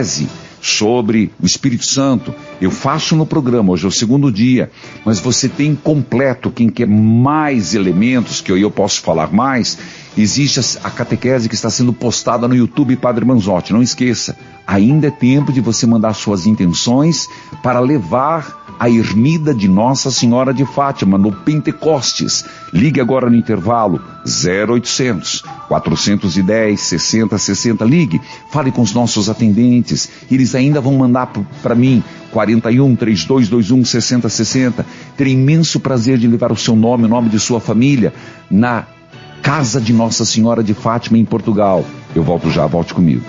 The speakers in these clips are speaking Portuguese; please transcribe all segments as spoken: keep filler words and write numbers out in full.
sobre o Espírito Santo. Eu faço no programa, hoje é o segundo dia, mas você tem completo, quem quer mais elementos, que eu, eu posso falar mais, existe a, a catequese que está sendo postada no YouTube Padre Manzotti. Não esqueça, ainda é tempo de você mandar suas intenções para levar a ermida de Nossa Senhora de Fátima no Pentecostes. Ligue agora no intervalo zero oitocentos, quatrocentos e dez, sessenta sessenta. Ligue, fale com os nossos atendentes, eles ainda vão mandar para mim quarenta e um, trinta e dois, vinte e um, sessenta sessenta. Terei imenso prazer de levar o seu nome, o nome de sua família na Casa de Nossa Senhora de Fátima em Portugal. Eu volto já, volte comigo.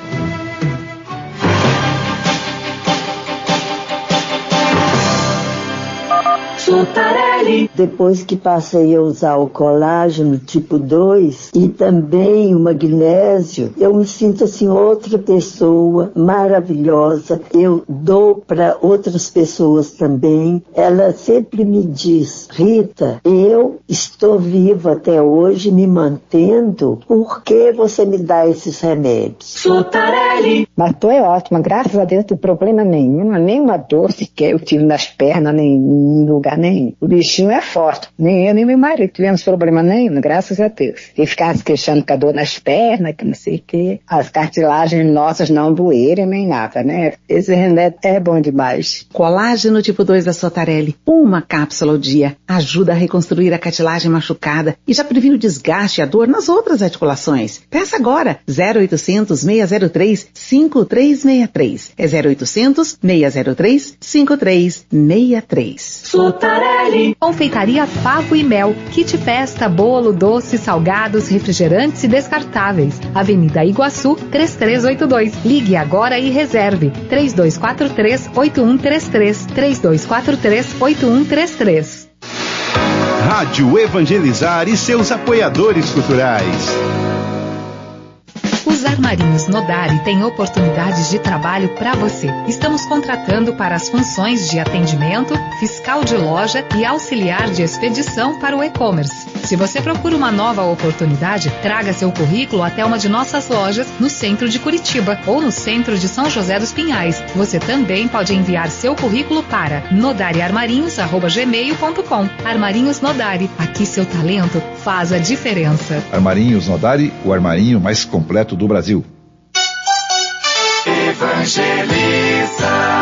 Depois que passei a usar o colágeno tipo dois e também o magnésio, eu me sinto assim outra pessoa maravilhosa. Eu dou para outras pessoas também. Ela sempre me diz: Rita, eu estou viva até hoje, me mantendo, por que você me dá esses remédios? Sotarelli. Mas tu é ótima, graças a Deus não tem problema nenhum, nenhuma dor sequer eu tive nas pernas, nem em lugar nenhum. O bichinho é forte, nem eu nem meu marido tivemos problema nenhum, graças a Deus. E ficar se queixando com a dor nas pernas, que não sei o que, as cartilagens nossas não doerem nem nada, né? Esse remédio é bom demais. Colágeno tipo dois da Sotarelli, uma cápsula ao dia, ajuda a reconstruir a cartilagem machucada e já previne o desgaste e a dor nas outras articulações. Peça agora, zero oitocentos, seis zero três, cinco três seis três. É zero oitocentos, seis zero três, cinco três seis três. Sotarelli. Confeitaria Favo e Mel, kit festa, bolo, doce, salgados, refrigerantes e descartáveis. Avenida Iguaçu, três três oito dois. Ligue agora e reserve. três dois quatro três, oito um três três. três dois quatro três, oito um três três. Rádio Evangelizar e seus apoiadores culturais. Os Armarinhos Nodari têm oportunidades de trabalho para você. Estamos contratando para as funções de atendimento, fiscal de loja e auxiliar de expedição para o e-commerce. Se você procura uma nova oportunidade, traga seu currículo até uma de nossas lojas no centro de Curitiba ou no centro de São José dos Pinhais. Você também pode enviar seu currículo para nodariarmarinhos arroba gmail ponto com. Armarinhos Nodari, aqui seu talento faz a diferença. Armarinhos Nodari, o armarinho mais completo do Brasil. Evangeliza.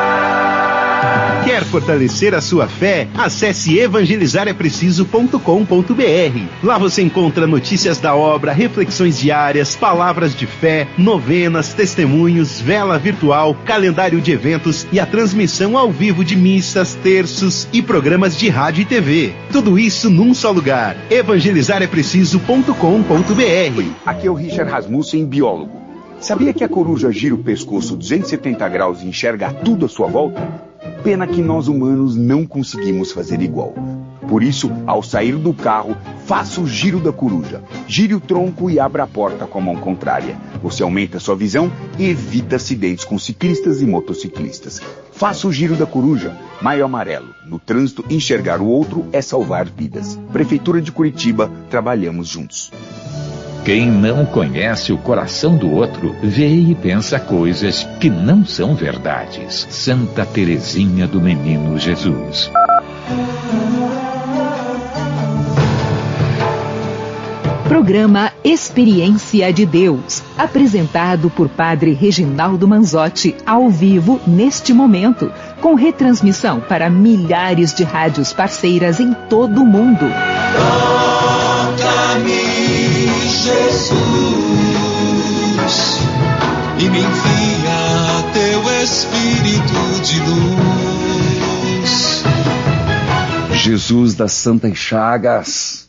Quer fortalecer a sua fé? Acesse evangelizar é preciso ponto com ponto b r. Lá você encontra notícias da obra, reflexões diárias, palavras de fé, novenas, testemunhos, vela virtual, calendário de eventos e a transmissão ao vivo de missas, terços e programas de rádio e T V. Tudo isso num só lugar. evangelizar é preciso ponto com ponto b r. Aqui é o Richard Rasmussen, biólogo. Sabia que a coruja gira o pescoço duzentos e setenta graus e enxerga tudo à sua volta? Pena que nós humanos não conseguimos fazer igual. Por isso, ao sair do carro, faça o giro da coruja. Gire o tronco e abra a porta com a mão contrária. Você aumenta sua visão e evita acidentes com ciclistas e motociclistas. Faça o giro da coruja. Maio amarelo. No trânsito, enxergar o outro é salvar vidas. Prefeitura de Curitiba, trabalhamos juntos. Quem não conhece o coração do outro, vê e pensa coisas que não são verdades. Santa Teresinha do Menino Jesus. Programa Experiência de Deus, apresentado por Padre Reginaldo Manzotti, ao vivo neste momento, com retransmissão para milhares de rádios parceiras em todo o mundo. Toca-me, Jesus, e me envia teu Espírito de luz. Jesus das Santas Chagas.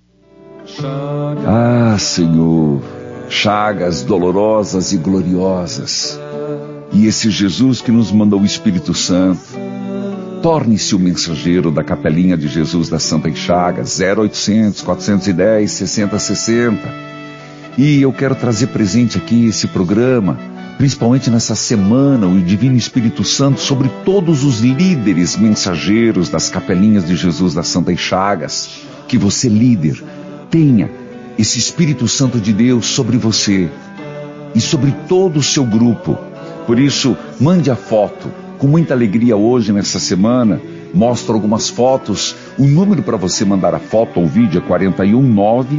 Ah, Senhor, chagas dolorosas e gloriosas. E esse Jesus que nos mandou o Espírito Santo, torne-se o mensageiro da capelinha de Jesus das Santas Chagas, zero oitocentos, quatrocentos e dez, sessenta sessenta. E eu quero trazer presente aqui esse programa, principalmente nessa semana, o Divino Espírito Santo sobre todos os líderes mensageiros das capelinhas de Jesus das Santas Chagas. Que você, líder, tenha esse Espírito Santo de Deus sobre você e sobre todo o seu grupo, Por isso, mande a foto. Com muita alegria hoje, nessa semana, mostro algumas fotos. O número para você mandar a foto ou vídeo é quatro um nove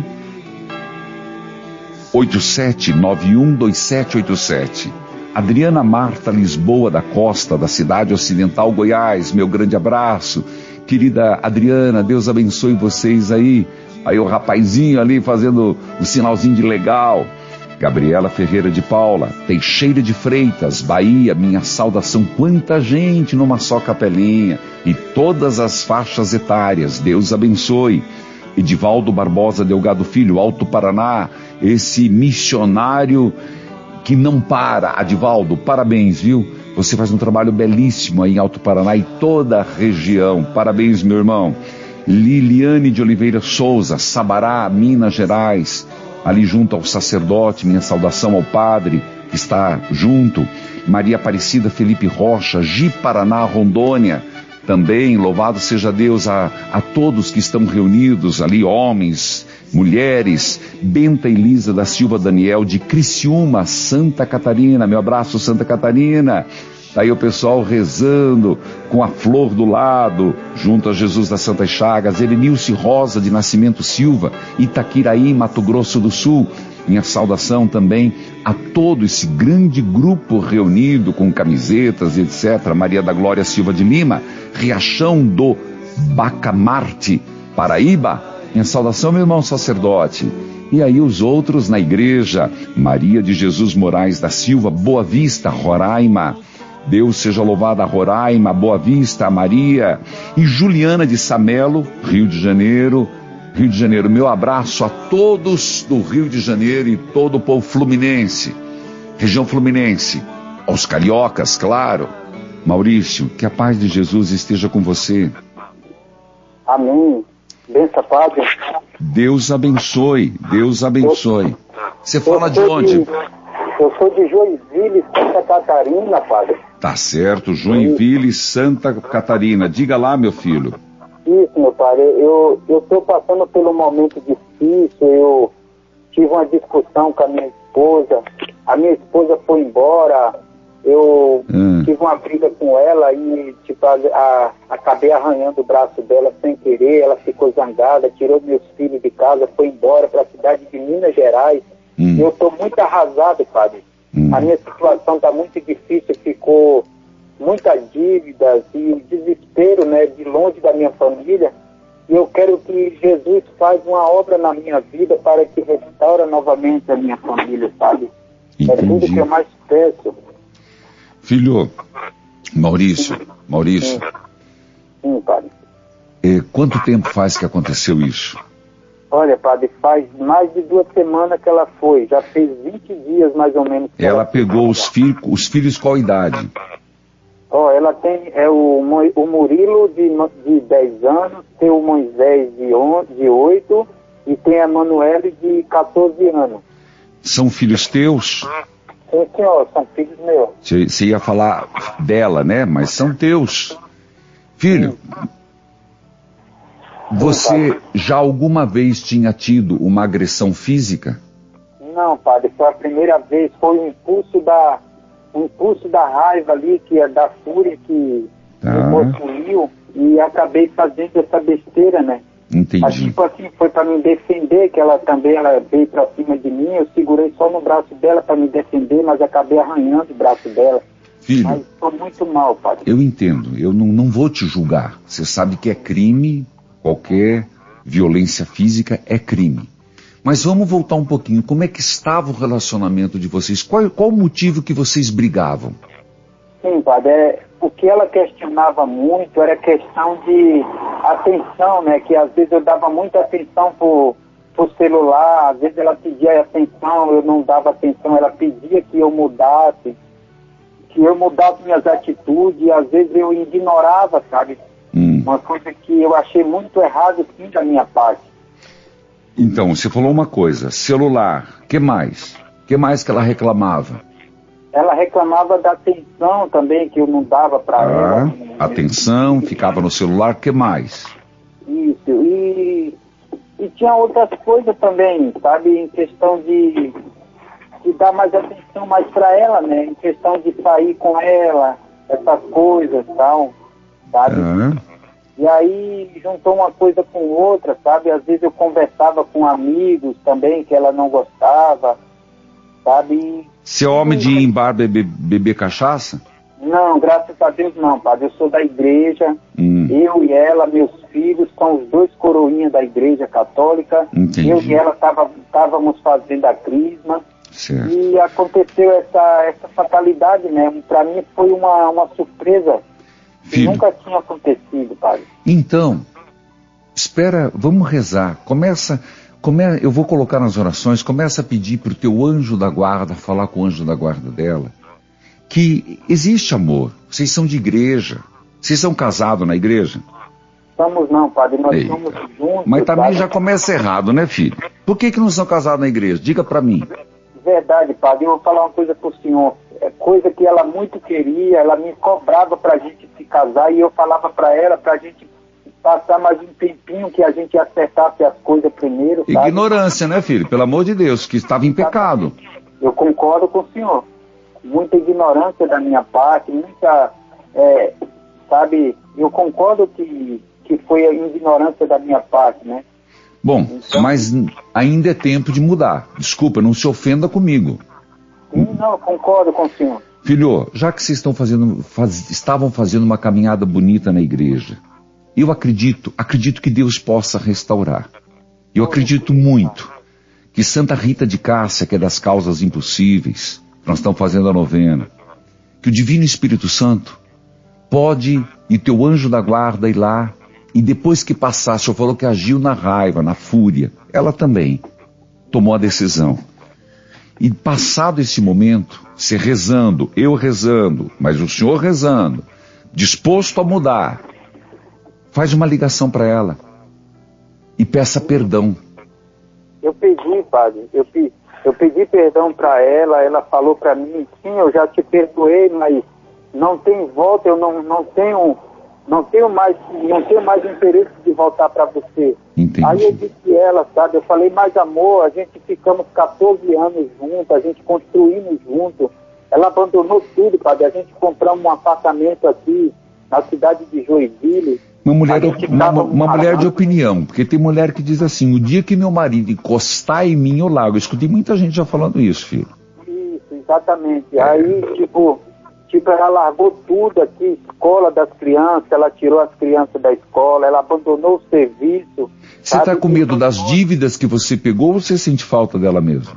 oito sete nove um dois sete oito sete. Adriana Marta Lisboa da Costa, da cidade ocidental Goiás, meu grande abraço. Querida Adriana, Deus abençoe vocês aí. Aí o rapazinho ali fazendo o sinalzinho de legal. Gabriela Ferreira de Paula, Teixeira de Freitas, Bahia, minha saudação. Quanta gente numa só capelinha. E todas as faixas etárias, Deus abençoe. Edivaldo Barbosa Delgado Filho, Alto Paraná, esse missionário que não para. Adivaldo, parabéns, viu? Você faz um trabalho belíssimo aí em Alto Paraná e toda a região. Parabéns, meu irmão. Liliane de Oliveira Souza, Sabará, Minas Gerais, ali junto ao sacerdote, minha saudação ao padre que está junto. Maria Aparecida Felipe Rocha, Ji Paraná, Rondônia, também, louvado seja Deus a, a todos que estão reunidos ali, homens, mulheres. Benta Elisa da Silva Daniel, de Criciúma, Santa Catarina, meu abraço, Santa Catarina. Tá aí o pessoal rezando com a flor do lado, junto a Jesus das Santas Chagas. Elenilce Rosa de Nascimento Silva, Itaquiraí, Mato Grosso do Sul. Minha saudação também a todo esse grande grupo reunido com camisetas, etcétera. Maria da Glória Silva de Lima, Riachão do Bacamarte, Paraíba. Minha saudação, meu irmão sacerdote. E aí os outros na igreja, Maria de Jesus Moraes da Silva, Boa Vista, Roraima. Deus seja louvado a Roraima, Boa Vista, a Maria. E Juliana de Samelo, Rio de Janeiro. Rio de Janeiro, meu abraço a todos do Rio de Janeiro e todo o povo fluminense, região fluminense, aos cariocas, claro. Maurício, que a paz de Jesus esteja com você. Amém. Benção, Padre. Deus abençoe, Deus abençoe. Você fala de onde? De, eu sou de Joinville, Santa Catarina, Padre. Tá certo, Joinville, Santa Catarina. Diga lá, meu filho. Isso, meu Padre. Eu estou passando por um momento difícil. Eu tive uma discussão com a minha esposa. A minha esposa foi embora. Eu hum. tive uma briga com ela e tipo, a, a, acabei arranhando o braço dela sem querer. Ela ficou zangada, tirou meus filhos de casa, foi embora para a cidade de Minas Gerais. Hum. Eu estou muito arrasado, Padre. Hum. A minha situação está muito difícil, ficou muitas dívidas e desespero, né, de longe da minha família. E eu quero que Jesus faça uma obra na minha vida para que restaure novamente a minha família, sabe? Entendi. É tudo que eu mais peço. Filho, Maurício, Maurício. Sim, Sim Padre. É, quanto tempo faz que aconteceu isso? Olha, Padre, faz mais de duas semanas que ela foi. Já fez vinte dias, mais ou menos. Ela, ela pegou os, filho, os filhos qual idade? Ó, oh, ela tem é o, o Murilo de, de dez anos, tem o Moisés de, on, de oito e tem a Manuele de quatorze anos. São filhos teus? Sim, senhor, são filhos meus. Você ia falar dela, né? Mas são teus. Filho, Sim. você Sim, já alguma vez tinha tido uma agressão física? Não, padre, foi a primeira vez, foi o impulso da... o impulso da raiva ali, que é da fúria que tá. me possuiu, e acabei fazendo essa besteira, né? Entendi. Mas, tipo assim, foi para me defender, que ela também ela veio para cima de mim, eu segurei só no braço dela para me defender, mas acabei arranhando o braço dela. Filho, mas estou muito mal, padre. Eu entendo, eu não, não vou te julgar. Você sabe que é crime, qualquer violência física é crime. Mas vamos voltar um pouquinho. Como é que estava o relacionamento de vocês? Qual, qual o motivo que vocês brigavam? Sim, padre. É, o que ela questionava muito era questão de atenção, né? Que às vezes eu dava muita atenção pro, pro celular, às vezes ela pedia atenção, eu não dava atenção, ela pedia que eu mudasse, que eu mudasse minhas atitudes, e às vezes eu ignorava, sabe? Hum. Uma coisa que eu achei muito errado, sim, da minha parte. Então, você falou uma coisa, celular, que mais? Que mais que ela reclamava? Ela reclamava da atenção também, que eu não dava para ah, ela. Atenção, ficava no celular, que mais? Isso, e, e tinha outras coisas também, sabe, em questão de, de dar mais atenção mais para ela, né? Em questão de sair com ela, essas coisas e tal, sabe? Uhum. E aí juntou uma coisa com outra, sabe? Às vezes eu conversava com amigos também que ela não gostava, sabe? Você é homem de ir em bar beber, beber cachaça? Não, graças a Deus não, padre. Eu sou da igreja, hum. eu e ela, meus filhos, são os dois coroinhas da igreja católica. Entendi. Eu e ela estávamos fazendo a crisma. Certo. E aconteceu essa, essa fatalidade mesmo. Para mim foi uma, uma surpresa que Filho. nunca tinha acontecido, padre. Então, espera, vamos rezar. Começa, come, eu vou colocar nas orações, começa a pedir para o teu anjo da guarda, falar com o anjo da guarda dela, que existe amor. Vocês são de igreja. Vocês são casados na igreja? Estamos não, padre. Nós Eita. somos juntos. Mas também padre. já começa errado, né, filho? Por que que não são casados na igreja? Diga para mim. Verdade, padre. Eu vou falar uma coisa pro senhor. É coisa que ela muito queria. Ela me cobrava pra gente se casar e eu falava pra ela pra gente passar mais um tempinho que a gente acertasse as coisas primeiro, sabe? Ignorância, né, filho? Pelo amor de Deus, que estava em pecado. Eu concordo com o senhor. Muita ignorância da minha parte, muita, é, sabe, eu concordo que, que foi a ignorância da minha parte, né? Bom, então, mas ainda é tempo de mudar. Desculpa, não se ofenda comigo. Sim, não, eu concordo com o senhor. Filho, já que vocês estão fazendo, faz, estavam fazendo uma caminhada bonita na igreja, eu acredito, acredito que Deus possa restaurar. Eu acredito muito que Santa Rita de Cássia, que é das causas impossíveis, nós estamos fazendo a novena, que o Divino Espírito Santo pode, e teu anjo da guarda ir lá, e depois que passar, o senhor falou que agiu na raiva, na fúria, ela também tomou a decisão. E passado esse momento, você rezando, eu rezando, mas o senhor rezando, disposto a mudar, faz uma ligação para ela e peça perdão. Eu pedi, padre, eu pedi. Eu pedi perdão para ela, ela falou para mim, sim, eu já te perdoei, mas não tem volta, eu não, não tenho, não tenho mais, não tenho mais interesse de voltar para você. Entendi. Aí eu disse ela, sabe, eu falei, mais amor, a gente ficamos catorze anos juntos, a gente construímos juntos. Ela abandonou tudo, padre, a gente compramos um apartamento aqui na cidade de Joinville. Uma mulher, uma, uma mulher de opinião, porque tem mulher que diz assim, o dia que meu marido encostar em mim, eu largo. Eu escutei muita gente já falando isso, filho. Isso, exatamente. Aí, tipo, tipo, ela largou tudo aqui, escola das crianças, ela tirou as crianças da escola, ela abandonou o serviço. Você está com medo das dívidas que você pegou ou você sente falta dela mesmo?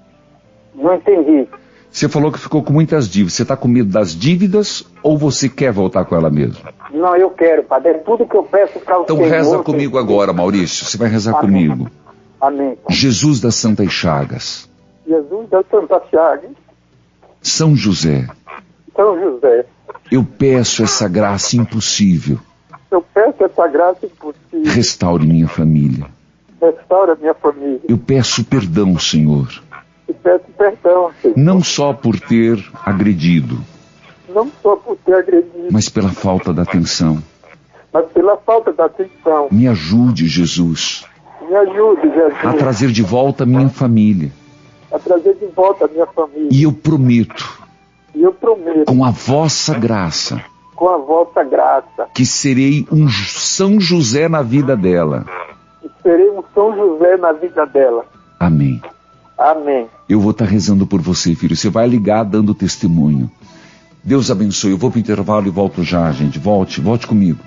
Não entendi. Você falou que ficou com muitas dívidas. Você está com medo das dívidas ou você quer voltar com ela mesmo? Não, eu quero, padre. É tudo que eu peço para o Então Senhor. reza comigo agora, Maurício. Você vai rezar Amém. comigo. Amém. Jesus das Santas Chagas. Jesus das Santas Chagas. São José. São José. Eu peço essa graça impossível. Eu peço essa graça impossível. Restaure minha família. Restaura minha família. Eu peço perdão, Senhor. E peço perdão, Senhor. Não só por ter agredido, não só por ter agredido, mas pela falta da atenção. Mas pela falta da atenção. Me ajude, Jesus. Me ajude, Jesus. A trazer de volta a minha família. A trazer de volta a minha família. E eu prometo. E eu prometo. Com a vossa graça. Com a vossa graça. Que serei um São José na vida dela. Que serei um São José na vida dela. Amém. Amém. Eu vou estar rezando por você, filho. Você vai ligar dando testemunho. Deus abençoe. Eu vou para o intervalo e volto já, gente. Volte, volte comigo.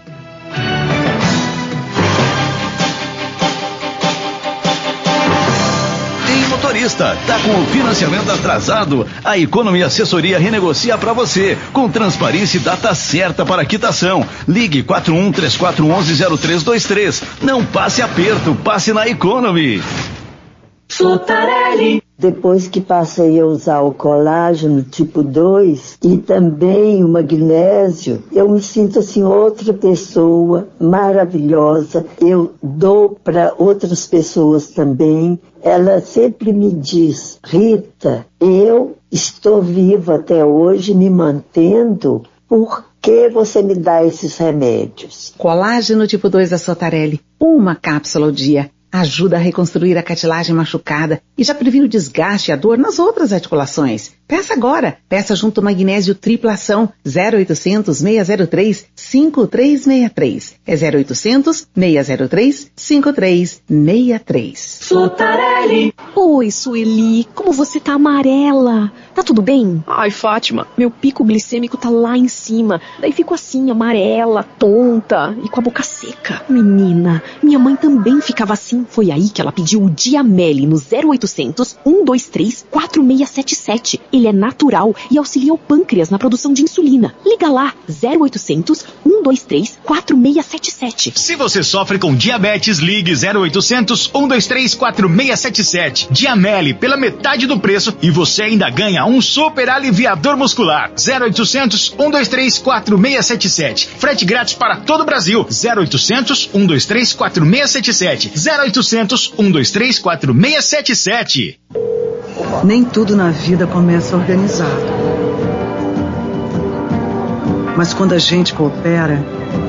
Tem motorista, tá com o financiamento atrasado? A Economy Assessoria renegocia para você, com transparência e data certa para quitação. Ligue quatro um três quatro um um zero três dois três. Não passe aperto, passe na Economy. Sotarelli. Depois que passei a usar o colágeno tipo dois e também o magnésio, eu me sinto assim outra pessoa maravilhosa. Eu dou para outras pessoas também. Ela sempre me diz, Rita, eu estou viva até hoje, me mantendo, por que você me dá esses remédios? Colágeno tipo dois da Sotarelli, uma cápsula ao dia. ajuda a reconstruir a cartilagem machucada e já previne o desgaste e a dor nas outras articulações. Peça agora. Peça junto magnésio tripla ação. zero oitocentos, seis zero três, cinco três seis três. É zero oitocentos, seis zero três, cinco três seis três. Sotarelli. Oi, Sueli. Como você tá amarela? Tá tudo bem? Ai, Fátima, meu pico glicêmico tá lá em cima. Daí fico assim, amarela, tonta e com a boca seca. Menina, minha mãe também ficava assim. Foi aí que ela pediu o Diamele no zero oitocentos, um dois três, quatro seis sete sete. Ele é natural e auxilia o pâncreas na produção de insulina. Liga lá, zero oitocentos, um dois três, quatro seis sete sete. Se você sofre com diabetes, ligue zero oitocentos, um dois três, quatro seis sete sete. Diamele pela metade do preço e você ainda ganha um super aliviador muscular. zero oitocentos, um dois três, quatro seis sete sete. Frete grátis para todo o Brasil. zero oitocentos, um dois três, quatro seis sete sete. zero oitocentos, um dois três, quatro seis sete sete. Nem tudo na vida começa organizado. Mas quando a gente coopera,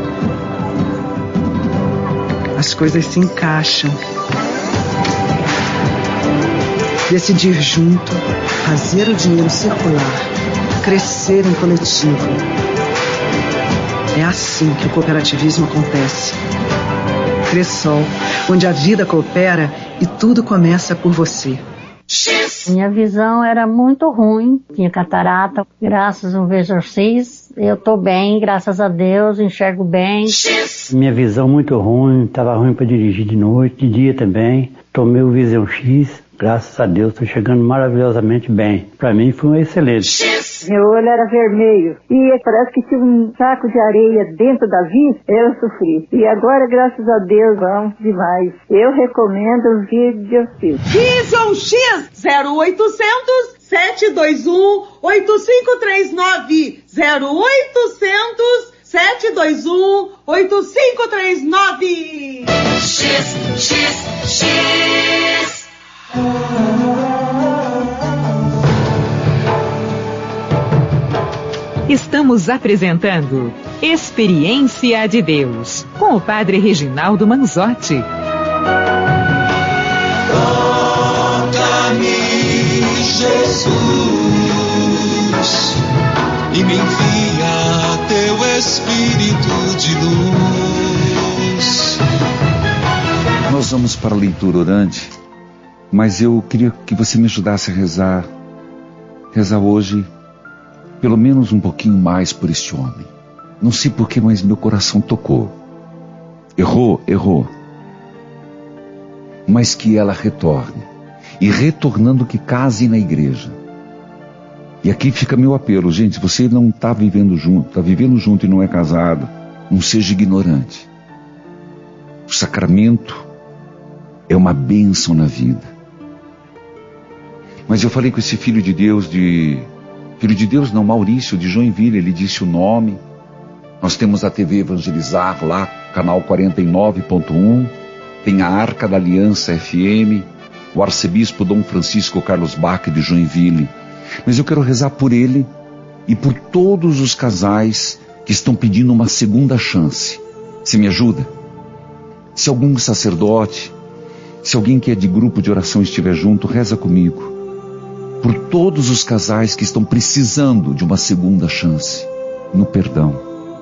as coisas se encaixam. Decidir junto, fazer o dinheiro circular, crescer em coletivo. É assim que o cooperativismo acontece. Cressol, onde a vida coopera e tudo começa por você. Minha visão era muito ruim, tinha catarata. Graças ao Vesorcis, eu tô bem, graças a Deus, enxergo bem. Minha visão muito ruim, estava ruim para dirigir de noite, de dia também. Tomei o Visão X, graças a Deus, estou chegando maravilhosamente bem. Para mim foi um excelente. Meu olho era vermelho e parece que tinha um saco de areia dentro da vista. Eu sofri. E agora, graças a Deus, vamos demais. Eu recomendo o Visão X. Visão X zero oitocentos, sete dois um, oito cinco três nove. zero oitocentos, sete dois um, oito cinco três nove. X, X, X. Estamos apresentando Experiência de Deus, com o Padre Reginaldo Manzotti. Toca-me, Jesus, e me envia teu Espírito de luz. Nós vamos para a leitura orante, mas eu queria que você me ajudasse a rezar, rezar hoje pelo menos um pouquinho mais por este homem. Não sei porquê, mas meu coração tocou. Errou, errou. Mas que ela retorne. E retornando que case na igreja. E aqui fica meu apelo, gente, se você não está vivendo junto, está vivendo junto e não é casado, não seja ignorante. O sacramento é uma bênção na vida. Mas eu falei com esse filho de Deus de... Filho de Deus não, Maurício de Joinville, ele disse o nome. Nós temos a T V Evangelizar lá, canal quarenta e nove ponto um, tem a Arca da Aliança F M, o arcebispo Dom Francisco Carlos Bach de Joinville. Mas eu quero rezar por ele e por todos os casais que estão pedindo uma segunda chance. Você me ajuda? Se algum sacerdote, se alguém que é de grupo de oração estiver junto, reza comigo. Por todos os casais que estão precisando de uma segunda chance no perdão.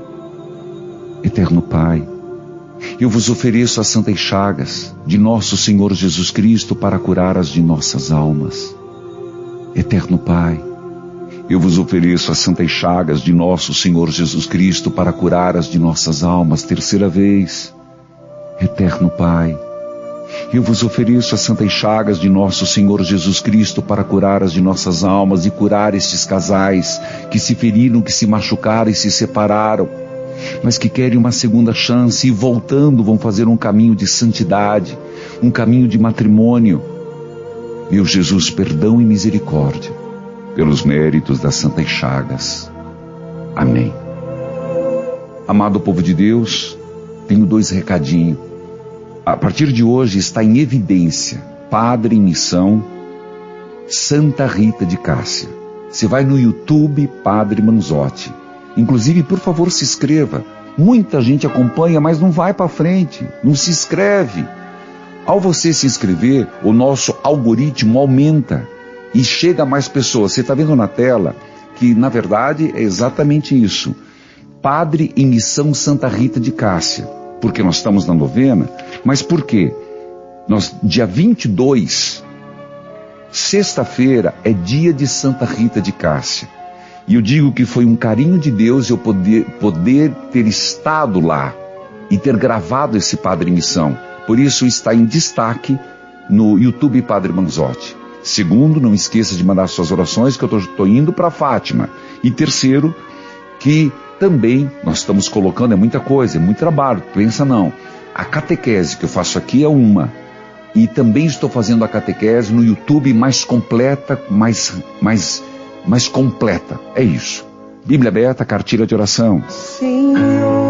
Eterno Pai, eu vos ofereço as santas chagas de nosso Senhor Jesus Cristo para curar as de nossas almas. Eterno Pai, eu vos ofereço as santas chagas de nosso Senhor Jesus Cristo para curar as de nossas almas. Terceira vez. Eterno Pai, eu vos ofereço as santas chagas de nosso Senhor Jesus Cristo para curar as de nossas almas e curar estes casais que se feriram, que se machucaram e se separaram, mas que querem uma segunda chance e voltando vão fazer um caminho de santidade, um caminho de matrimônio. Meu Jesus, perdão e misericórdia, pelos méritos das santas chagas. Amém. Amado povo de Deus, tenho dois recadinhos. A partir de hoje está em evidência, Padre em Missão, Santa Rita de Cássia. Você vai no YouTube, Padre Manzotti. Inclusive, por favor, se inscreva. Muita gente acompanha, mas não vai para frente, não se inscreve. Ao você se inscrever, o nosso algoritmo aumenta e chega a mais pessoas. Você está vendo na tela que, na verdade, é exatamente isso. Padre em Missão Santa Rita de Cássia. Porque nós estamos na novena, mas por quê? Nós, dia vinte e dois, sexta-feira, é dia de Santa Rita de Cássia. E eu digo que foi um carinho de Deus eu poder, poder ter estado lá e ter gravado esse Padre em Missão. Por isso está em destaque no YouTube Padre Manzotti. Segundo, não esqueça de mandar suas orações, que eu estou indo para Fátima. E terceiro, que também nós estamos colocando, é muita coisa, é muito trabalho, pensa não. A catequese que eu faço aqui é uma. E também estou fazendo a catequese no YouTube mais completa, mais, mais, mais completa. É isso. Bíblia aberta, cartilha de oração. Senhor,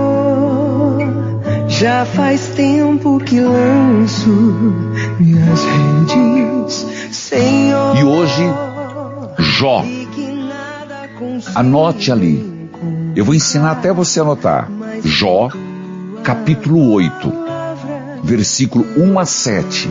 já faz tempo que lanço minhas redes, Senhor. E hoje, Jó. Anote ali. Eu vou ensinar até você anotar. Jó, capítulo oito, versículo um a sete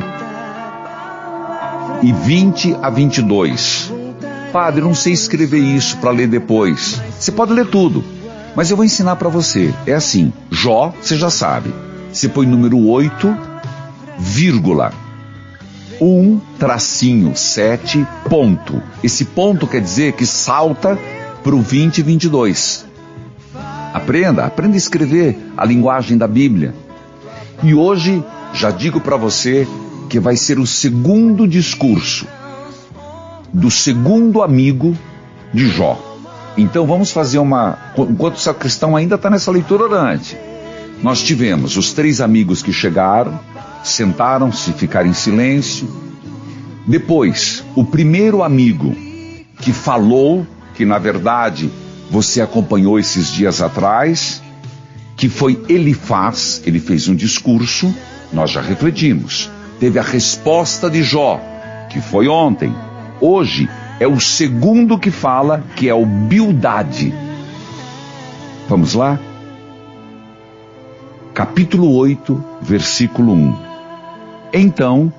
e vinte a vinte e dois. Padre, eu não sei escrever isso para ler depois. Você pode ler tudo, mas eu vou ensinar para você. É assim, Jó, você já sabe. Você põe número oito, vírgula, um, tracinho, sete, ponto. Esse ponto quer dizer que salta para o vinte e vinte e dois. Aprenda, aprenda a escrever a linguagem da Bíblia. E hoje, já digo para você que vai ser o segundo discurso do segundo amigo de Jó. Então vamos fazer uma... Enquanto o sacristão ainda está nessa leitura orante, nós tivemos os três amigos que chegaram, sentaram-se, ficaram em silêncio. Depois, o primeiro amigo que falou, que na verdade você acompanhou esses dias atrás, que foi Elifaz. Ele fez um discurso, nós já refletimos. Teve a resposta de Jó, que foi ontem. Hoje é o segundo que fala, que é o Bildade. Vamos lá? Capítulo oito, versículo um. Então,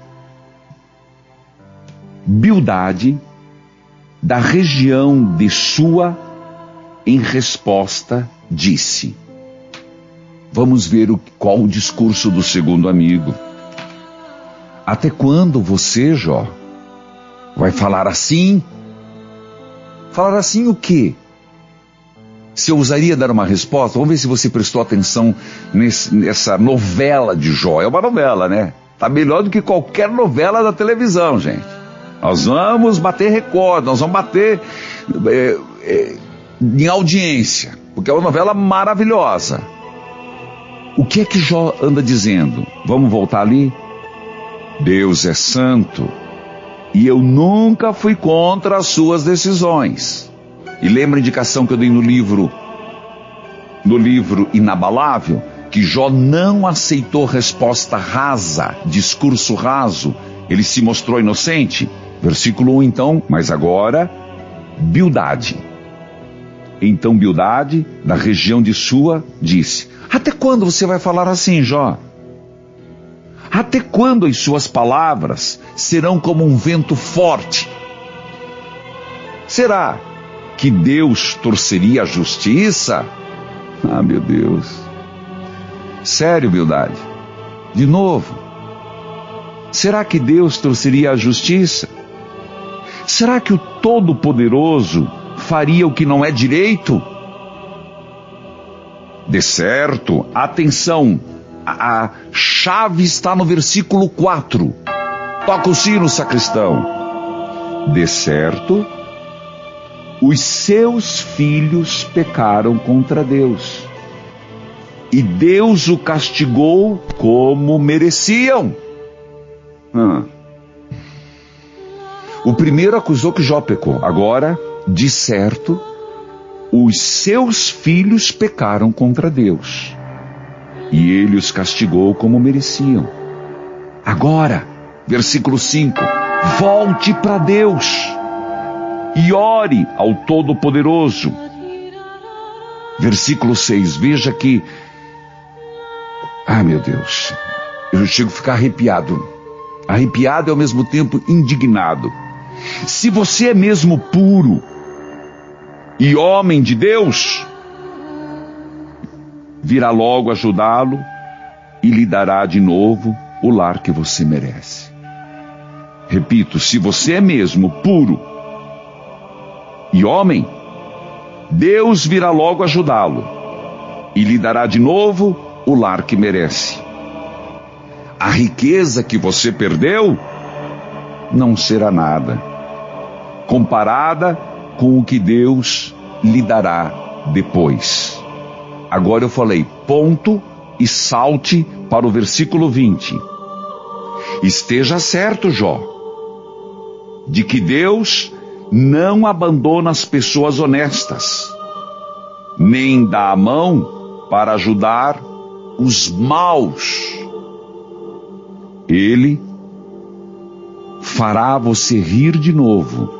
Bildade, da região de Sua, em resposta, disse. Vamos ver o, qual o discurso do segundo amigo. Até quando você, Jó, vai falar assim? Falar assim o quê? Se eu ousaria dar uma resposta, vamos ver se você prestou atenção nesse, nessa novela de Jó. É uma novela, né? Tá melhor do que qualquer novela da televisão, gente. Nós vamos bater recorde, nós vamos bater é, é, em audiência, porque é uma novela maravilhosa. O que é que Jó anda dizendo? Vamos voltar ali? Deus é santo e eu nunca fui contra as suas decisões. E lembra a indicação que eu dei no livro, no livro Inabalável, que Jó não aceitou resposta rasa, discurso raso, ele se mostrou inocente? Versículo um então, mas agora, Bildade. Então Bildade, da região de Sua, disse, até quando você vai falar assim, Jó? Até quando as suas palavras serão como um vento forte? Será que Deus torceria a justiça? Ah, meu Deus. Sério, Bildade? De novo. Será que Deus torceria a justiça? Será que o Todo-Poderoso faria o que não é direito? De certo, atenção, a, a chave está no versículo quatro. Toca o sino, sacristão. De certo, os seus filhos pecaram contra Deus, e Deus o castigou como mereciam. Hum. O primeiro acusou que Jó pecou. Agora, de certo, os seus filhos pecaram contra Deus, e ele os castigou como mereciam. Agora, versículo cinco, volte para Deus e ore ao Todo-Poderoso. Versículo seis, veja que, ah, meu Deus, eu chego a ficar arrepiado. arrepiado e ao mesmo tempo indignado. Se você é mesmo puro e homem de Deus, virá logo ajudá-lo e lhe dará de novo o lar que você merece. Repito, se você é mesmo puro e homem, Deus virá logo ajudá-lo e lhe dará de novo o lar que merece. A riqueza que você perdeu não será nada, comparada com o que Deus lhe dará depois. Agora eu falei ponto e salte para o versículo vinte. Esteja certo, Jó, de que Deus não abandona as pessoas honestas, nem dá a mão para ajudar os maus. Ele fará você rir de novo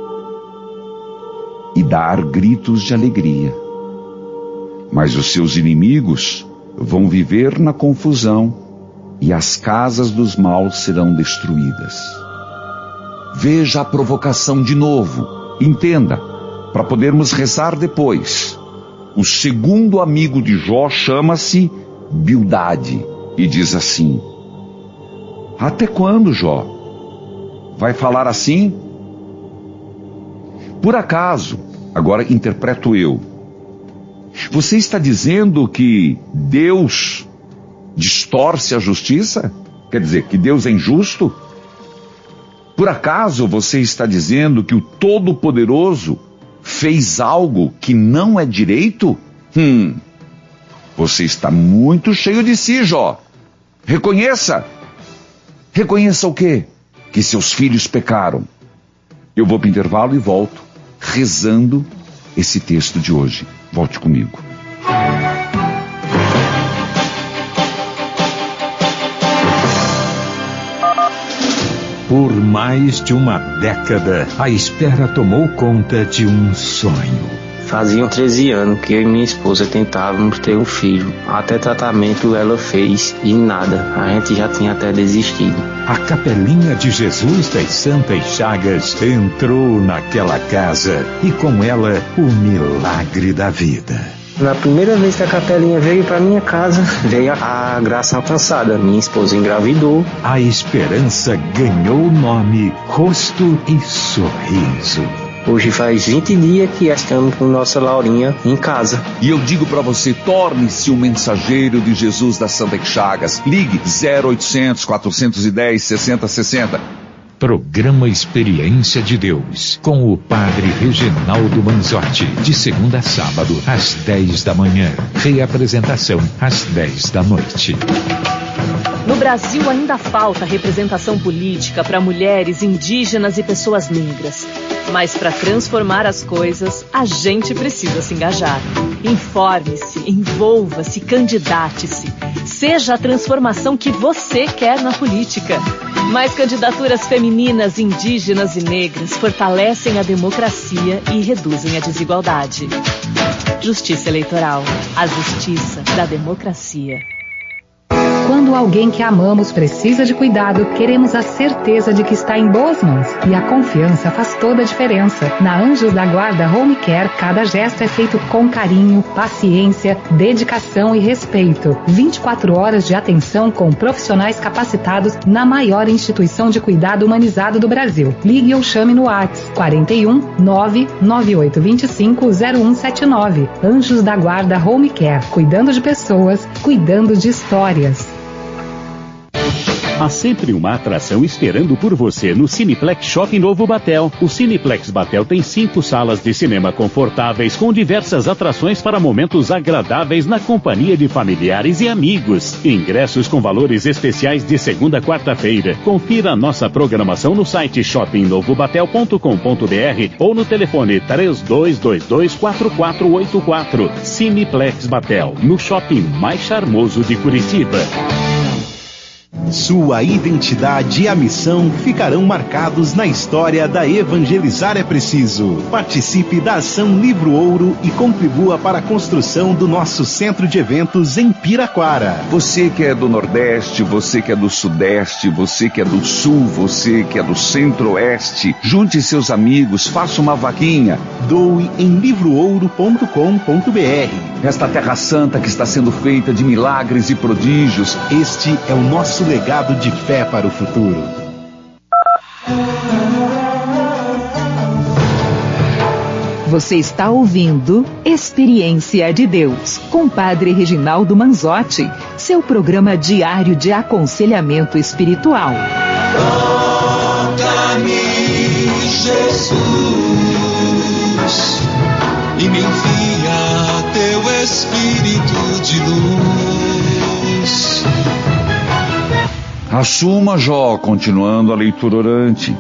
e dar gritos de alegria. Mas os seus inimigos vão viver na confusão e as casas dos maus serão destruídas. Veja a provocação de novo. Entenda, para podermos rezar depois. O segundo amigo de Jó chama-se Bildade e diz assim: até quando, Jó? Vai falar assim? Por acaso, agora interpreto eu, você está dizendo que Deus distorce a justiça? Quer dizer, que Deus é injusto? Por acaso você está dizendo que o Todo-Poderoso fez algo que não é direito? Hum, você está muito cheio de si, Jó. Reconheça. Reconheça o quê? Que seus filhos pecaram. Eu vou para o intervalo e volto rezando esse texto de hoje. Volte comigo. Por mais de uma década, a espera tomou conta de um sonho. Faziam treze anos que eu e minha esposa tentávamos ter um filho. Até tratamento ela fez e nada. A gente já tinha até desistido. A Capelinha de Jesus das Santas Chagas entrou naquela casa e com ela o milagre da vida. Na primeira vez que a Capelinha veio para minha casa, veio a, a graça alcançada. Minha esposa engravidou. A esperança ganhou o nome, rosto e sorriso. Hoje faz vinte dias que estamos com nossa Laurinha em casa. E eu digo para você, torne-se um mensageiro de Jesus das Santas Chagas. Ligue zero oitocentos, quatrocentos e dez, sessenta sessenta. Programa Experiência de Deus, com o Padre Reginaldo Manzotti, de segunda a sábado, às dez da manhã. Reapresentação, às dez da noite. No Brasil ainda falta representação política para mulheres, indígenas e pessoas negras. Mas para transformar as coisas, a gente precisa se engajar. Informe-se, envolva-se, candidate-se. Seja a transformação que você quer na política. Mais candidaturas femininas, indígenas e negras fortalecem a democracia e reduzem a desigualdade. Justiça Eleitoral. A justiça da democracia. Quando alguém que amamos precisa de cuidado, queremos a certeza de que está em boas mãos. E a confiança faz toda a diferença. Na Anjos da Guarda Home Care, cada gesto é feito com carinho, paciência, dedicação e respeito. vinte e quatro horas de atenção com profissionais capacitados na maior instituição de cuidado humanizado do Brasil. Ligue ou chame no WhatsApp quarenta e um, nove nove oito dois cinco, zero um sete nove. Anjos da Guarda Home Care, cuidando de pessoas, cuidando de histórias. Há sempre uma atração esperando por você no Cineplex Shopping Novo Batel. O Cineplex Batel tem cinco salas de cinema confortáveis com diversas atrações para momentos agradáveis na companhia de familiares e amigos. Ingressos com valores especiais de segunda a quarta-feira. Confira a nossa programação no site shopping novo batel ponto com ponto br ou no telefone três dois dois dois, quatro quatro oito quatro. Cineplex Batel, no shopping mais charmoso de Curitiba. Sua identidade e a missão ficarão marcados na história da Evangelizar é Preciso. Participe da ação Livro Ouro e contribua para a construção do nosso centro de eventos em Piraquara. Você que é do Nordeste, você que é do Sudeste, você que é do Sul, você que é do Centro-Oeste, junte seus amigos, faça uma vaquinha. Doe em livro ouro ponto com ponto b r. Esta terra santa que está sendo feita de milagres e prodígios, este é o nosso legado de fé para o futuro. Você está ouvindo Experiência de Deus, com Padre Reginaldo Manzotti, seu programa diário de aconselhamento espiritual. Toca-me, Jesus, e me envia teu Espírito de luz. Assuma, Jó, continuando a leitura orante.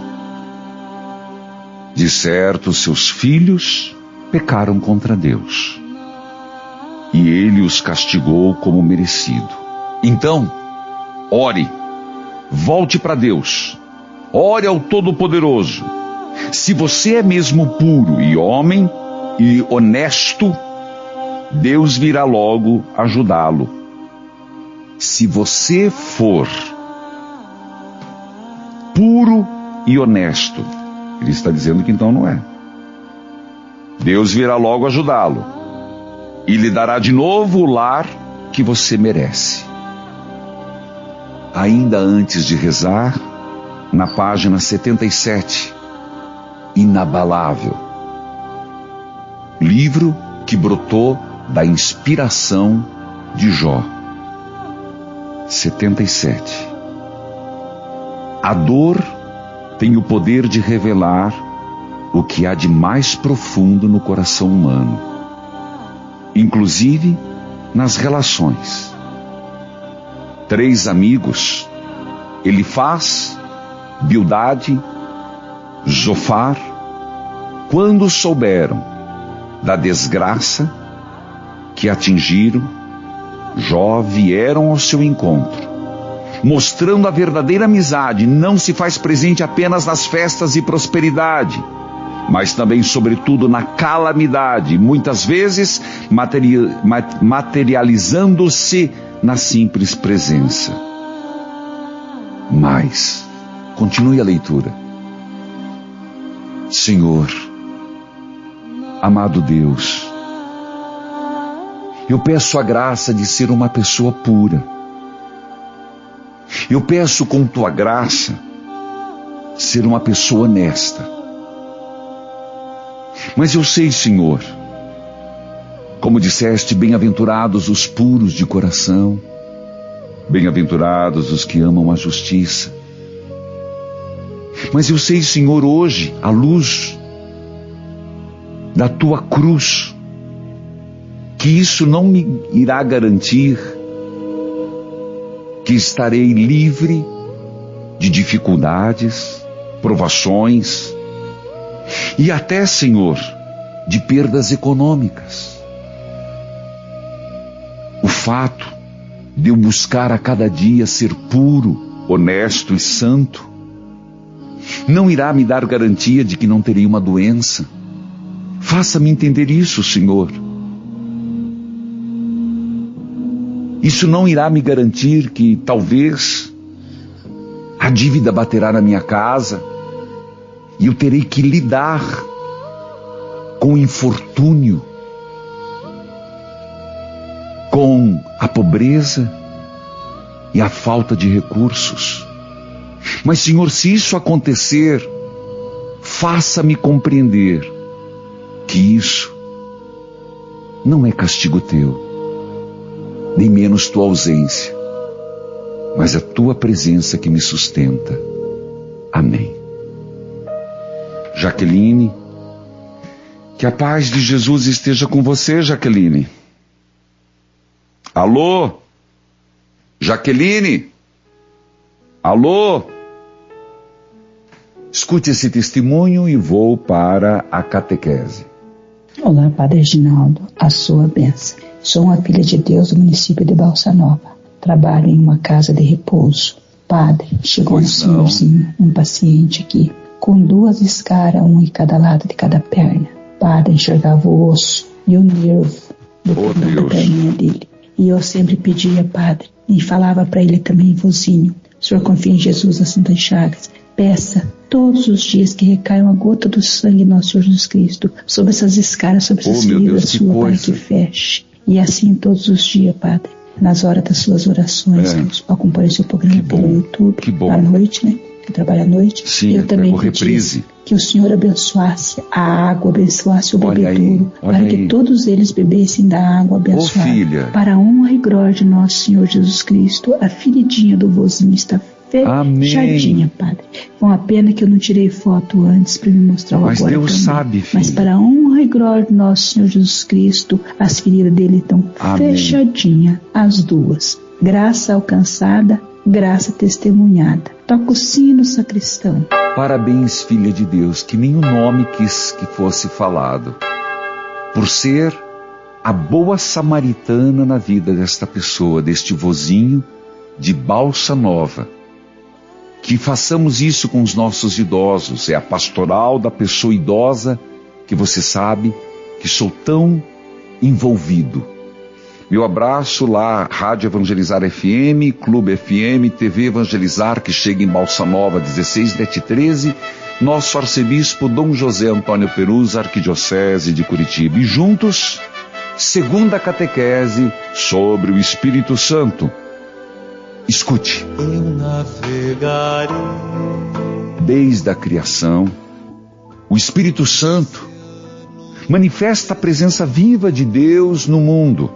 De certo, seus filhos pecaram contra Deus, e ele os castigou como merecido. Então, ore, volte para Deus, ore ao Todo-Poderoso. Se você é mesmo puro e homem e honesto, Deus virá logo ajudá-lo. Se você for puro e honesto, ele está dizendo que então não é. Deus virá logo ajudá-lo e lhe dará de novo o lar que você merece. Ainda antes de rezar, na página setenta e sete, Inabalável, livro que brotou da inspiração de Jó. setenta e sete. A dor tem o poder de revelar o que há de mais profundo no coração humano, inclusive nas relações. Três amigos, Elifaz, Bildade, Zofar, quando souberam da desgraça que atingiram Jó, vieram ao seu encontro, mostrando a verdadeira amizade. Não se faz presente apenas nas festas e prosperidade, mas também, sobretudo, na calamidade, muitas vezes materi- materializando-se na simples presença. Mas, continue a leitura. Senhor, amado Deus, eu peço a graça de ser uma pessoa pura. Eu peço com tua graça ser uma pessoa honesta. Mas eu sei, Senhor, como disseste, bem-aventurados os puros de coração, bem-aventurados os que amam a justiça. Mas eu sei, Senhor, hoje, à luz da tua cruz, que isso não me irá garantir que estarei livre de dificuldades, provações e até, Senhor, de perdas econômicas. O fato de eu buscar a cada dia ser puro, honesto e santo não irá me dar garantia de que não terei uma doença. Faça-me entender isso, Senhor. Isso não irá me garantir que talvez a dívida baterá na minha casa e eu terei que lidar com o infortúnio, com a pobreza e a falta de recursos. Mas, Senhor, se isso acontecer, faça-me compreender que isso não é castigo teu, nem menos tua ausência, mas a tua presença que me sustenta. Amém. Jaqueline, que a paz de Jesus esteja com você, Jaqueline. Alô? Jaqueline? Alô? Escute esse testemunho e vou para a catequese. Olá, Padre Reginaldo, a sua bênção. Sou uma filha de Deus do município de Balsa Nova. Trabalho em uma casa de repouso. Padre, chegou um Pois senhorzinho, um paciente aqui, com duas escaras, um em cada lado de cada perna. Padre, enxergava o osso e o nervo do Oh, da Deus. perninha dele. E eu sempre pedia, Padre, e falava para ele também, vozinho, o senhor confia em Jesus nas Santas Chagas, peça todos os dias que recaia uma gota do sangue de nosso Senhor Jesus Cristo sobre essas escaras, sobre essas Oh, meu feridas Deus, que suas, para coisa. que feche. E assim todos os dias, Padre, nas horas das suas orações, É. eu acompanho seu programa pelo YouTube, que bom. à noite, né? Eu trabalho à noite. Sim, eu também pego reprise. pedi que o Senhor abençoasse a água, abençoasse o Olha aí, bebedouro, olha para aí. que todos eles bebessem da água abençoada. filha. Para a honra e glória de nosso Senhor Jesus Cristo, a feridinha do vozinho está fechadinha, Padre. Com a pena que eu não tirei foto antes para me mostrar o Mas agora Deus também. sabe, filha. Mas para a honra e glória de nosso Senhor Jesus Cristo, as feridas dele estão Amém. fechadinhas, as duas. Graça alcançada, graça testemunhada. Toca o sino, sacristão. Parabéns, filha de Deus, que nenhum nome quis que fosse falado, por ser a boa samaritana na vida desta pessoa, deste vozinho de Balsa Nova. Que façamos isso com os nossos idosos. É a pastoral da pessoa idosa que você sabe que sou tão envolvido. Meu abraço lá, Rádio Evangelizar F M, Clube F M, T V Evangelizar, que chega em Balsa Nova, dezesseis sete treze, nosso arcebispo Dom José Antônio Perusa, Arquidiocese de Curitiba. E juntos, segunda catequese sobre o Espírito Santo. Escute. Eu navegarei. Desde a criação, o Espírito Santo manifesta a presença viva de Deus no mundo.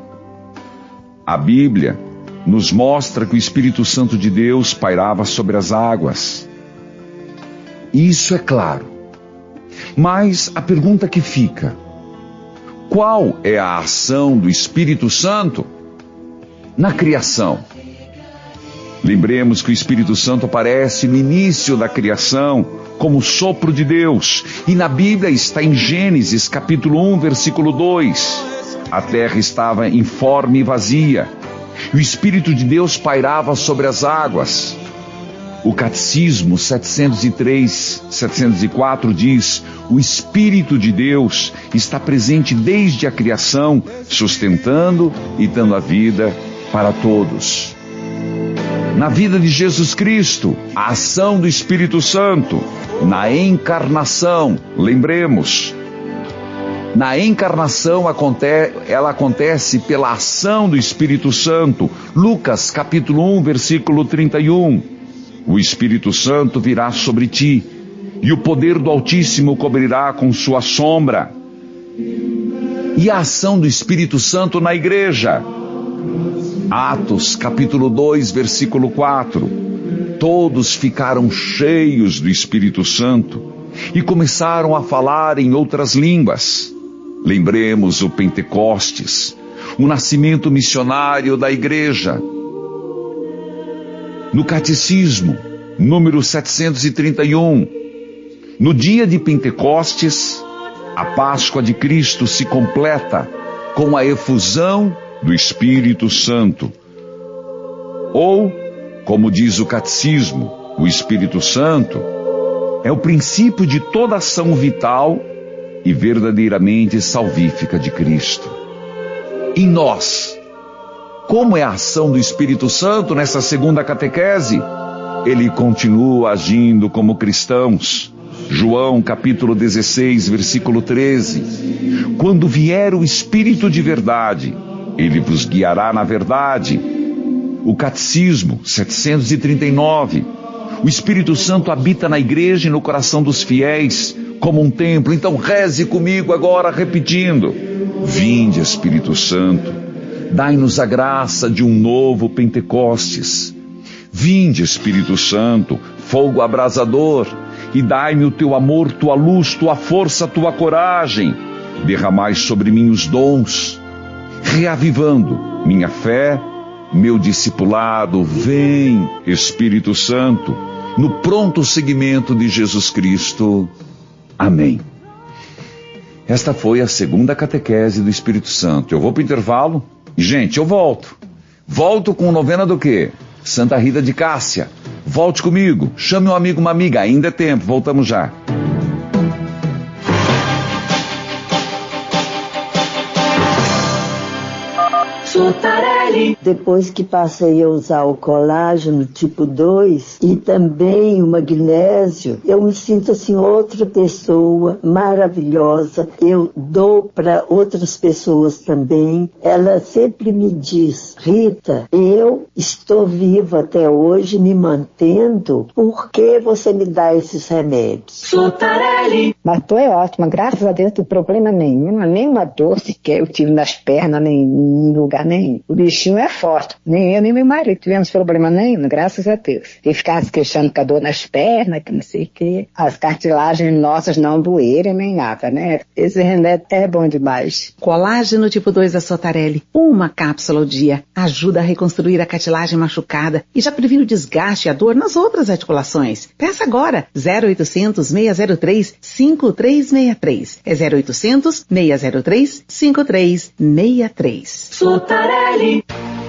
A Bíblia nos mostra que o Espírito Santo de Deus pairava sobre as águas. Isso é claro. Mas a pergunta que fica: qual é a ação do Espírito Santo na criação? Lembremos que o Espírito Santo aparece no início da criação como sopro de Deus. E na Bíblia está em Gênesis capítulo um, versículo dois. A terra estava informe e vazia. E o Espírito de Deus pairava sobre as águas. O Catecismo setecentos e três, setecentos e quatro diz: o Espírito de Deus está presente desde a criação, sustentando e dando a vida para todos. Na vida de Jesus Cristo, a ação do Espírito Santo. Na encarnação, lembremos, na encarnação ela acontece pela ação do Espírito Santo. Lucas capítulo um, versículo trinta e um. O Espírito Santo virá sobre ti, e o poder do Altíssimo cobrirá com sua sombra. E a ação do Espírito Santo na igreja. Atos capítulo dois, versículo quatro. Todos ficaram cheios do Espírito Santo e começaram a falar em outras línguas. Lembremos o Pentecostes, o nascimento missionário da igreja. No Catecismo, número setecentos e trinta e um, no dia de Pentecostes, a Páscoa de Cristo se completa com a efusão do Espírito Santo. Ou, como diz o Catecismo, o Espírito Santo é o princípio de toda ação vital e verdadeiramente salvífica de Cristo. Em nós, como é a ação do Espírito Santo nessa segunda catequese? Ele continua agindo como cristãos. João capítulo dezesseis, versículo treze. Quando vier o Espírito de verdade, ele vos guiará na verdade. O Catecismo setecentos e trinta e nove. O Espírito Santo habita na igreja e no coração dos fiéis como um templo. Então reze comigo agora repetindo: vinde, Espírito Santo, dai-nos a graça de um novo Pentecostes. Vinde, Espírito Santo, fogo abrasador, e dai-me o teu amor, tua luz, tua força, tua coragem. Derramai sobre mim os dons, reavivando minha fé, meu discipulado. Vem, Espírito Santo, no pronto seguimento de Jesus Cristo. Amém. Esta foi a segunda catequese do Espírito Santo. Eu vou para o intervalo e, gente, eu volto. Volto com novena do quê? Santa Rita de Cássia. Volte comigo, chame um amigo, uma amiga, ainda é tempo, voltamos já. Depois que passei a usar o colágeno tipo dois e também o magnésio, eu me sinto assim outra pessoa maravilhosa. Eu dou para outras pessoas também. Ela sempre me diz: Rita, eu estou viva até hoje, me mantendo, por que você me dá esses remédios? Sutarelli. Mas tu é ótima, graças a Deus não tem problema nenhum, nenhuma dor sequer eu tive nas pernas, nem em lugar nenhum. O bichinho é forte, nem eu nem meu marido tivemos problema nenhum, graças a Deus. E ficar se queixando com a dor nas pernas, que não sei o que, as cartilagens nossas não doerem nem nada, né? Esse remédio é bom demais. Colágeno tipo dois da Sotarelli, uma cápsula ao dia, ajuda a reconstruir a cartilagem machucada e já previne o desgaste e a dor nas outras articulações. Peça agora, zero oitocentos, seis zero três, cinco três seis três. É zero oitocentos, seis zero três, cinco três seis três. Sutarelli.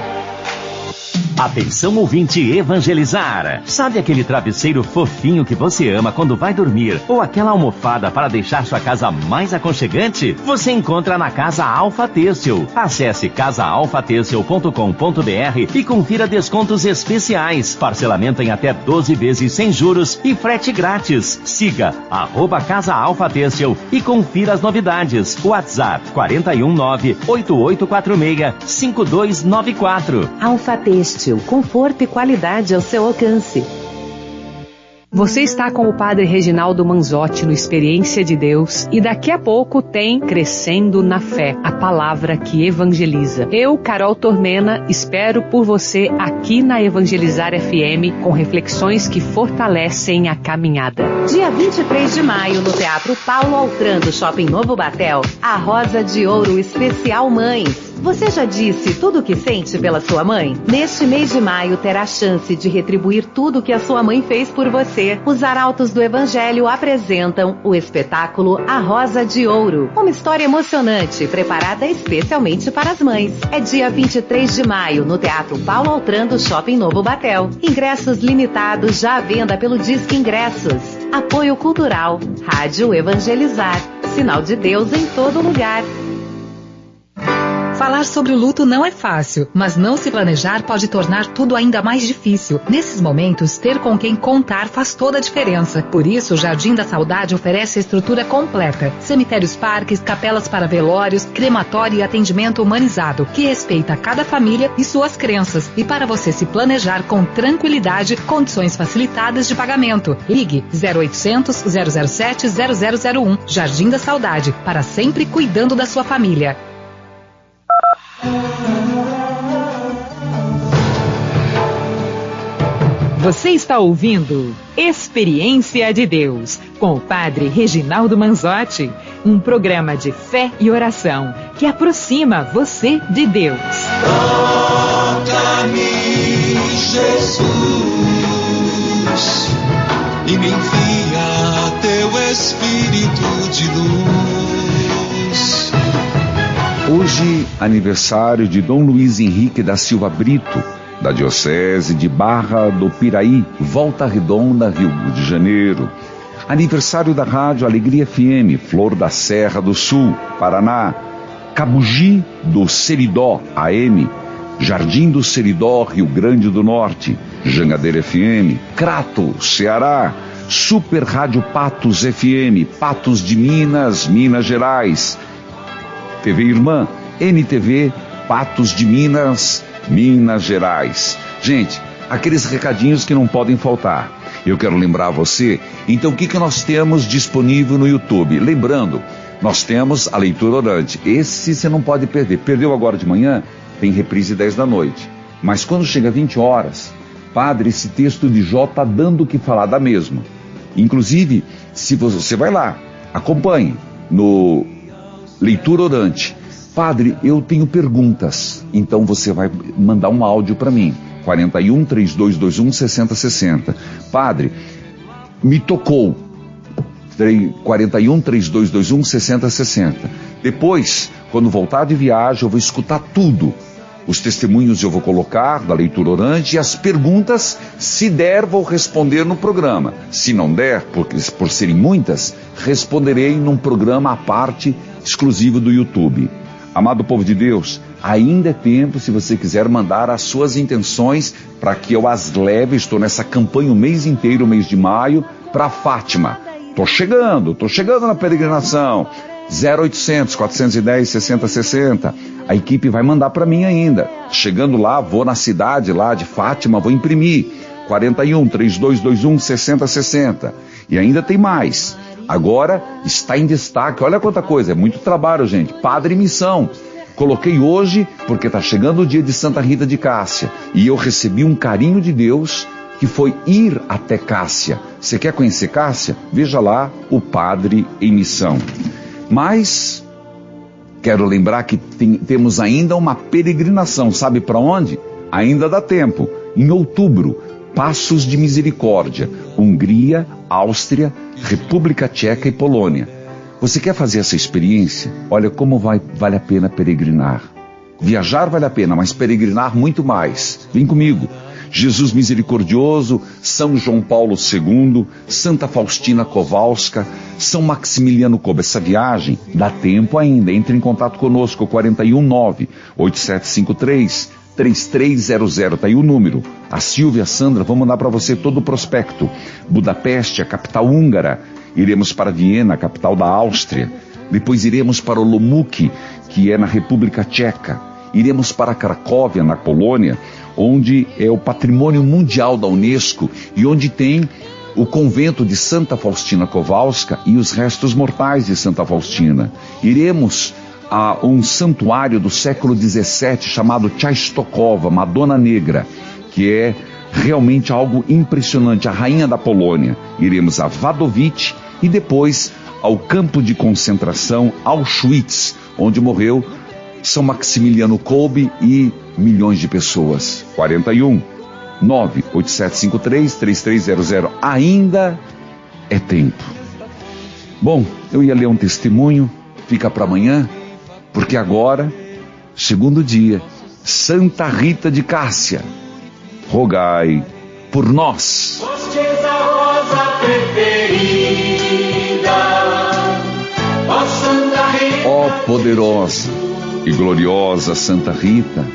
Atenção ouvinte evangelizar. Sabe aquele travesseiro fofinho que você ama quando vai dormir? Ou aquela almofada para deixar sua casa mais aconchegante? Você encontra na Casa Alfa Têxtil. Acesse casa alfa têxtil ponto com ponto b r e confira descontos especiais. Parcelamento em até doze vezes sem juros e frete grátis. Siga arroba Casa Alfa Têxtil e confira as novidades. WhatsApp quatro um nove, oito oito quatro seis, cinco dois nove quatro. Alfa Têxtil. Conforto e qualidade ao seu alcance. Você está com o Padre Reginaldo Manzotti no Experiência de Deus e daqui a pouco tem Crescendo na Fé, a palavra que evangeliza. Eu, Carol Tormena, espero por você aqui na Evangelizar F M com reflexões que fortalecem a caminhada. Dia vinte e três de maio no Teatro Paulo Altran do Shopping Novo Batel, a Rosa de Ouro Especial Mães. Você já disse tudo o que sente pela sua mãe? Neste mês de maio terá a chance de retribuir tudo o que a sua mãe fez por você. Os Arautos do Evangelho apresentam o espetáculo A Rosa de Ouro. Uma história emocionante, preparada especialmente para as mães. É dia vinte e três de maio no Teatro Paulo Altran do Shopping Novo Batel. Ingressos limitados já à venda pelo Disque Ingressos. Apoio Cultural, Rádio Evangelizar. Sinal de Deus em todo lugar. Falar sobre o luto não é fácil, mas não se planejar pode tornar tudo ainda mais difícil. Nesses momentos, ter com quem contar faz toda a diferença. Por isso, o Jardim da Saudade oferece a estrutura completa. Cemitérios, parques, capelas para velórios, crematório e atendimento humanizado, que respeita cada família e suas crenças. E para você se planejar com tranquilidade, condições facilitadas de pagamento. Ligue zero oitocentos, zero zero sete, zero zero zero um. Jardim da Saudade, para sempre cuidando da sua família. Você está ouvindo Experiência de Deus, com o Padre Reginaldo Manzotti, um programa de fé e oração que aproxima você de Deus. Toca-me, Jesus, e me envia teu Espírito de luz. Hoje, aniversário de Dom Luiz Henrique da Silva Brito, da Diocese de Barra do Piraí, Volta Redonda, Rio de Janeiro. Aniversário da Rádio Alegria F M, Flor da Serra do Sul, Paraná. Cabugi do Seridó, A M. Jardim do Seridó, Rio Grande do Norte, Jangadeira F M. Crato, Ceará. Super Rádio Patos F M, Patos de Minas, Minas Gerais. T V Irmã, N T V, Patos de Minas, Minas Gerais. Gente, aqueles recadinhos que não podem faltar. Eu quero lembrar você, então o que, que nós temos disponível no YouTube? Lembrando, nós temos a leitura orante. Esse você não pode perder. Perdeu agora de manhã? Tem reprise dez da noite. Mas quando chega vinte horas, padre, esse texto de Jó está dando o que falar, dá mesmo. Inclusive, se você, você vai lá, acompanhe no leitura orante. Padre, eu tenho perguntas. Então você vai mandar um áudio para mim. quarenta e um, trinta e dois vinte e um, sessenta sessenta. Padre, me tocou. quarenta e um, trinta e dois vinte e um, sessenta sessenta. Depois, quando voltar de viagem, eu vou escutar tudo. Os testemunhos eu vou colocar da leitura orante e as perguntas, se der, vou responder no programa. Se não der, porque por serem muitas, responderei num programa à parte, exclusivo do YouTube. Amado povo de Deus, ainda é tempo, se você quiser mandar as suas intenções para que eu as leve. Estou nessa campanha o mês inteiro, o mês de maio, para Fátima. Tô chegando, tô chegando na peregrinação. zero oitocentos, quatrocentos e dez, sessenta sessenta. A equipe vai mandar para mim ainda. Chegando lá, vou na cidade lá de Fátima, vou imprimir. quarenta e um, trinta e dois vinte e um, sessenta sessenta. E ainda tem mais. Agora está em destaque, olha quanta coisa, é muito trabalho, gente. Padre Missão. Coloquei hoje porque está chegando o dia de Santa Rita de Cássia. E eu recebi um carinho de Deus que foi ir até Cássia. Você quer conhecer Cássia? Veja lá o Padre em Missão. Mas quero lembrar que tem, temos ainda uma peregrinação, sabe para onde? Ainda dá tempo, em outubro, Passos de Misericórdia, Hungria, Áustria, República Tcheca e Polônia. Você quer fazer essa experiência? Olha como vai, vale a pena peregrinar. Viajar vale a pena, mas peregrinar muito mais. Vem comigo. Jesus Misericordioso, São João Paulo segundo, Santa Faustina Kowalska, São Maximiliano Kolbe. Essa viagem dá tempo ainda. Entre em contato conosco, quarenta e um, nove, oito sete cinco três, três três zero zero. Tá aí o número. A Silvia e a Sandra vão mandar para você todo o prospecto. Budapeste, a capital húngara. Iremos para Viena, a capital da Áustria. Depois iremos para Olomouc, que é na República Tcheca. Iremos para Cracóvia, na Polônia, onde é o patrimônio mundial da Unesco e onde tem o convento de Santa Faustina Kowalska e os restos mortais de Santa Faustina. Iremos a um santuário do século dezessete chamado Częstochowa, Madonna Negra, que é realmente algo impressionante, a rainha da Polônia. Iremos a Wadowice e depois ao campo de concentração Auschwitz, onde morreu São Maximiliano Kolbe e milhões de pessoas. quarenta e um, nove, oito sete cinco três, três três zero zero. Ainda é tempo. Bom, eu ia ler um testemunho, fica para amanhã, porque agora, segundo dia, Santa Rita de Cássia, rogai por nós. Fostes a rosa preferida, ó Santa Rita, ó poderosa e gloriosa Santa Rita,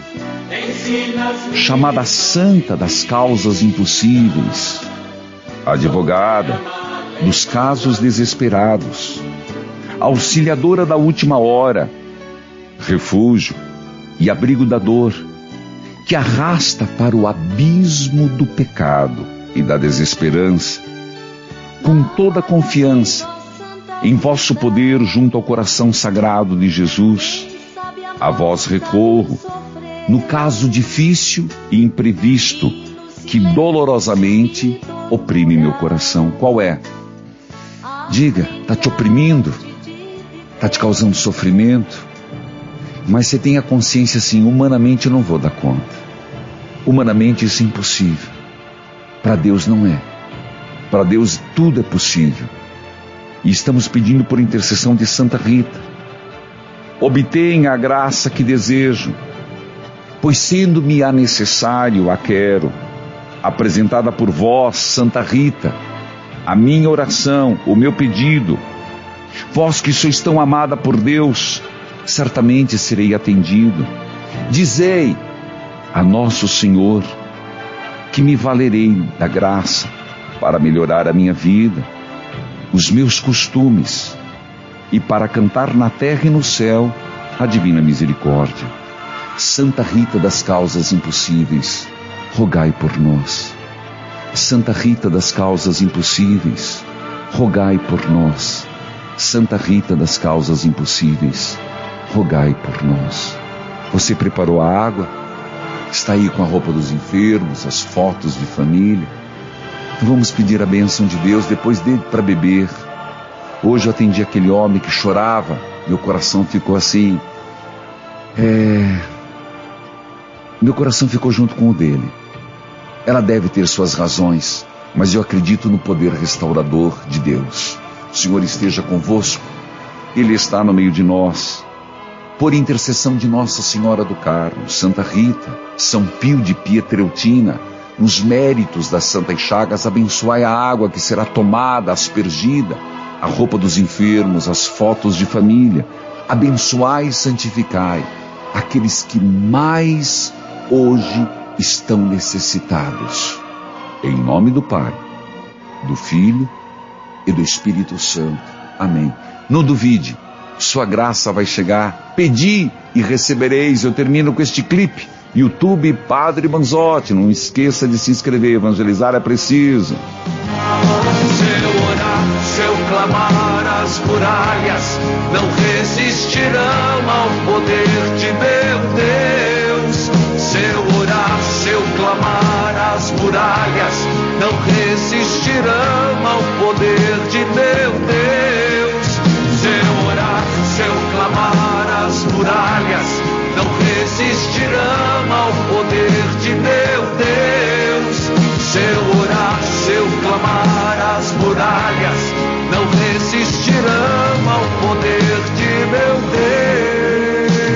chamada Santa das causas impossíveis, advogada dos casos desesperados, auxiliadora da última hora, refúgio e abrigo da dor, que arrasta para o abismo do pecado e da desesperança, com toda a confiança em vosso poder junto ao coração sagrado de Jesus. A vós recorro, no caso difícil e imprevisto, que dolorosamente oprime meu coração. Qual é? Diga, está te oprimindo? Está te causando sofrimento? Mas você tem a consciência assim, humanamente eu não vou dar conta. Humanamente isso é impossível. Para Deus não é. Para Deus tudo é possível. E estamos pedindo por intercessão de Santa Rita. Obtenha a graça que desejo, pois sendo-me a necessário, a quero, apresentada por vós, Santa Rita, a minha oração, o meu pedido. Vós que sois tão amada por Deus, certamente serei atendido. Dizei a nosso Senhor que me valerei da graça para melhorar a minha vida, os meus costumes, e para cantar na terra e no céu a divina misericórdia. Santa Rita das causas impossíveis, rogai por nós. Santa Rita das causas impossíveis, rogai por nós. Santa Rita das causas impossíveis, rogai por nós. Você preparou a água? Está aí com a roupa dos enfermos, as fotos de família? Então vamos pedir a bênção de Deus depois dele para beber. Hoje eu atendi aquele homem que chorava, meu coração ficou assim, é... meu coração ficou junto com o dele. Ela deve ter suas razões, mas eu acredito no poder restaurador de Deus. O Senhor esteja convosco, Ele está no meio de nós. por intercessão de Nossa Senhora do Carmo, Santa Rita, São Pio de Pietreutina, nos méritos das Santas Chagas, abençoai a água que será tomada, aspergida, a roupa dos enfermos, as fotos de família. Abençoai e santificai aqueles que mais hoje estão necessitados. Em nome do Pai, do Filho e do Espírito Santo. Amém. Não duvide, sua graça vai chegar. Pedi e recebereis. Eu termino com este clipe. YouTube Padre Manzotti. Não esqueça de se inscrever. Evangelizar é preciso. Seu orar, seu clamar, as muralhas não resistirão ao poder de meu Deus. Seu orar, seu clamar, as muralhas não resistirão ao poder de meu Deus. Seu orar, seu clamar, as muralhas não resistirão ao poder de meu Deus. Seu orar, seu clamar, as muralhas não resistirão ao poder de meu Deus.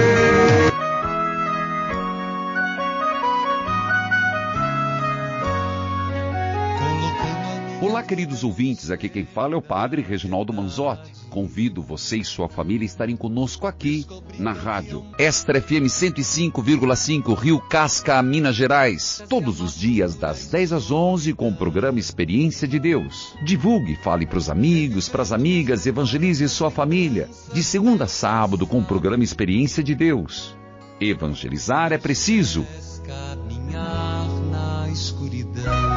Olá, queridos ouvintes, aqui quem fala é o Padre Reginaldo Manzotti. Convido você e sua família a estarem conosco aqui na rádio Extra F M cento e cinco vírgula cinco, Rio Casca, Minas Gerais, todos os dias das dez às onze com o programa Experiência de Deus. Divulgue, fale para os amigos, para as amigas, evangelize sua família. De segunda a sábado com o programa Experiência de Deus. Evangelizar é preciso. Caminhar na escuridão.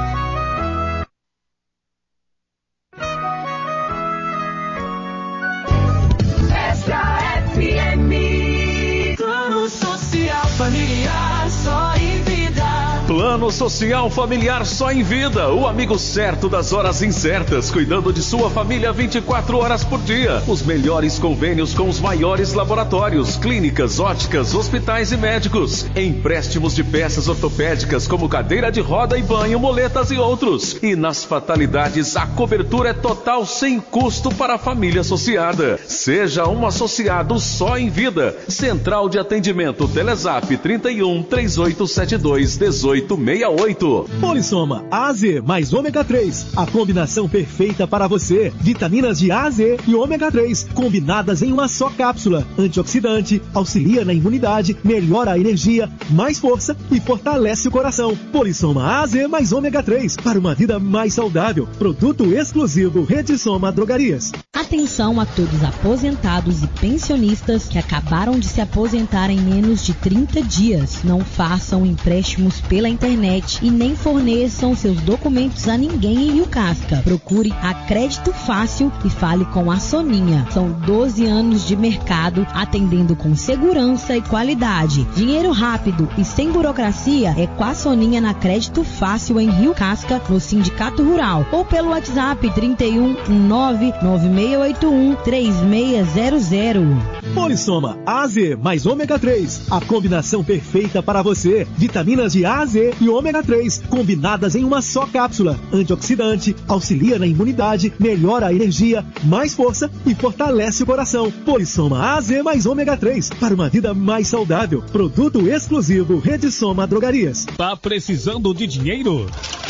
Plano Social Familiar só em vida. Plano Social Familiar só em vida. O amigo certo das horas incertas, cuidando de sua família vinte e quatro horas por dia. Os melhores convênios com os maiores laboratórios, clínicas, óticas, hospitais e médicos. Empréstimos de peças ortopédicas como cadeira de roda e banho, moletas e outros. E nas fatalidades, a cobertura é total sem custo para a família associada. Seja um associado só em vida. Central de Atendimento Telezap trinta e um, três oito sete dois, dezoito sessenta e oito. Polisoma A Z mais ômega três. A combinação perfeita para você. Vitaminas de A, Z e ômega três, combinadas em uma só cápsula. Antioxidante, auxilia na imunidade, melhora a energia, mais força e fortalece o coração. Polisoma A Z mais ômega três, para uma vida mais saudável. Produto exclusivo Rede Soma Drogarias. Atenção a todos aposentados e pensionistas que acabaram de se aposentar em menos de trinta dias. Não façam empréstimos pela internet e nem forneçam seus documentos a ninguém em Rio Casca. Procure a Crédito Fácil e fale com a Soninha. São doze anos de mercado atendendo com segurança e qualidade. Dinheiro rápido e sem burocracia é com a Soninha na Crédito Fácil em Rio Casca, no Sindicato Rural, ou pelo WhatsApp trinta e um, nove nove seis oito um, três seis zero zero. Polisoma A Z mais ômega três, a combinação perfeita para você. Vitaminas de A, Z e ômega três, combinadas em uma só cápsula. Antioxidante, auxilia na imunidade, melhora a energia, mais força e fortalece o coração. Polisoma A Z mais ômega três, para uma vida mais saudável. Produto exclusivo Rede Soma Drogarias. Tá precisando de dinheiro?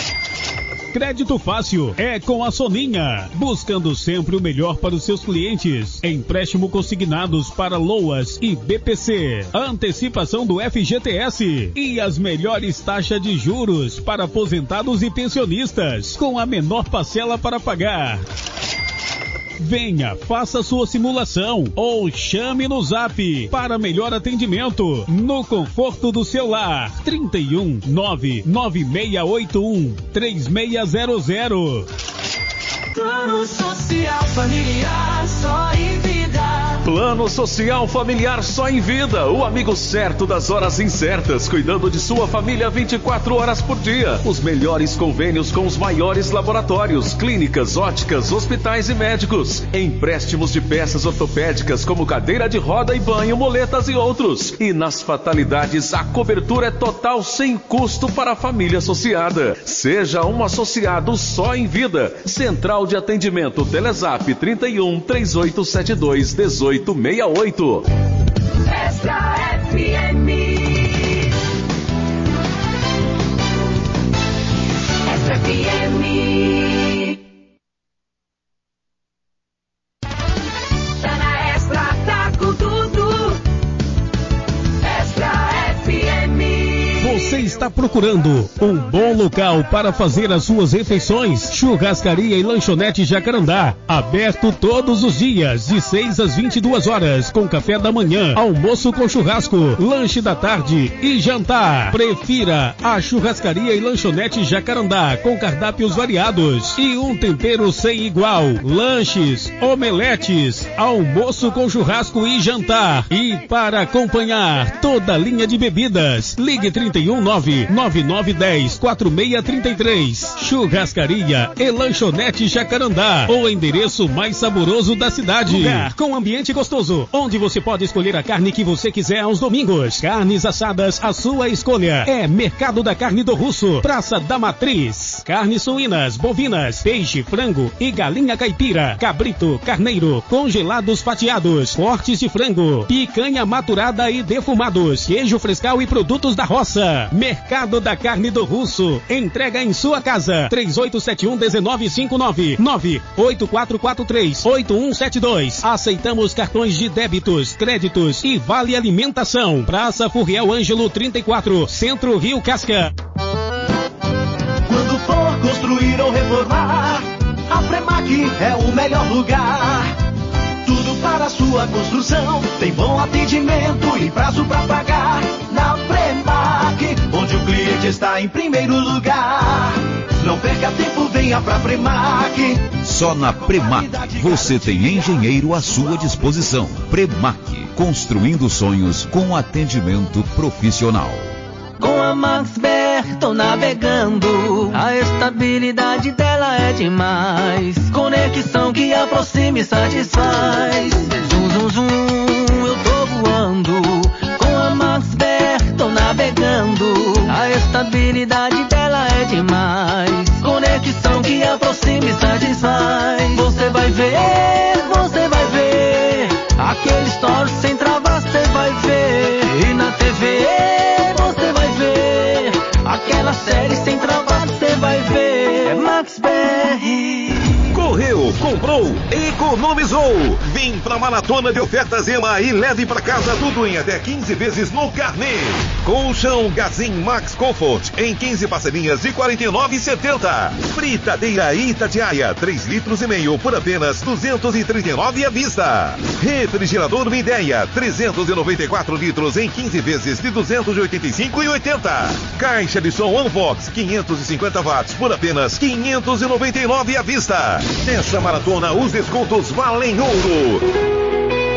Crédito Fácil é com a Soninha, buscando sempre o melhor para os seus clientes. Empréstimo consignados para LOAS e B P C, antecipação do F G T S e as melhores taxas de juros para aposentados e pensionistas, com a menor parcela para pagar. Venha, faça sua simulação ou chame no Zap para melhor atendimento no conforto do seu lar. trinta e um, nove nove seis oito um, três seis zero zero. Plano Social Familiar só em vida. Plano Social Familiar só em vida. O amigo certo das horas incertas, cuidando de sua família vinte e quatro horas por dia. Os melhores convênios com os maiores laboratórios, clínicas, óticas, hospitais e médicos. Empréstimos de peças ortopédicas como cadeira de roda e banho, moletas e outros. E nas fatalidades, a cobertura é total sem custo para a família associada. Seja um associado só em vida. Central de Atendimento Telezap trinta e um, três oito sete dois, dezoito sessenta e oito. Extra F M. Extra F M. Tá na Extra, tá com tudo. Extra F M. Você está procurando um bom local para fazer as suas refeições? Churrascaria e Lanchonete Jacarandá, aberto todos os dias, de seis às vinte e duas horas, com café da manhã, almoço com churrasco, lanche da tarde e jantar. Prefira a Churrascaria e Lanchonete Jacarandá, com cardápios variados e um tempero sem igual. Lanches, omeletes, almoço com churrasco e jantar. E para acompanhar toda a linha de bebidas, ligue trinta e um nove nove nove um zero quatro seis três três. Churrascaria e Lanchonete Jacarandá, o endereço mais saboroso da cidade. Lugar com ambiente gostoso, onde você pode escolher a carne que você quiser aos domingos. Carnes assadas, a sua escolha. É Mercado da Carne do Russo, Praça da Matriz. Carnes suínas, bovinas, peixe, frango e galinha caipira, cabrito, carneiro, congelados fatiados, cortes de frango, picanha maturada e defumados, queijo frescal e produtos da roça. Mercado da Carne do Russo. Entrega em sua casa. três oito sete um um nove cinco nove nove oito quatro quatro três oito um sete dois. Aceitamos cartões de débitos, créditos e vale alimentação. Praça Furriel Ângelo trinta e quatro, Centro Rio Casca. Quando for construir ou reformar, a Premac é o melhor lugar. Tudo para a sua construção, tem bom atendimento e prazo para pagar. Na Premac, onde o cliente está em primeiro lugar. Não perca tempo, venha pra Premac. Só na Premac você tem engenheiro à sua disposição. Premac, construindo sonhos com atendimento profissional. Com a MaxBer tô navegando, a estabilidade dela é demais. Conexão que aproxima e satisfaz. Zum, zum, zum, eu tô voando. Com a MaxBer tô navegando, a estabilidade dela é demais. Conexão que aproxima e satisfaz. Você vai ver, você vai ver, aquele story sem travar você vai ver. E na T V você vai ver, aquela série sem travar você vai ver. É MaxBer. Correu, comprou, economizou. Vem pra Maratona de Ofertas Ema e leve pra casa tudo em até quinze vezes no carnê. Colchão Gazin Max Comfort em quinze parcelinhas de quarenta e nove reais e setenta centavos. Fritadeira Itatiaia, três litros e meio por apenas duzentos e trinta e nove reais à vista. Refrigerador Mideia, trezentos e noventa e quatro litros em quinze vezes de duzentos e oitenta e cinco reais e oitenta centavos. Caixa de som Unvox, quinhentos e cinquenta watts por apenas quinhentos e noventa e nove reais à vista. Nessa maratona, os descontos valem ouro.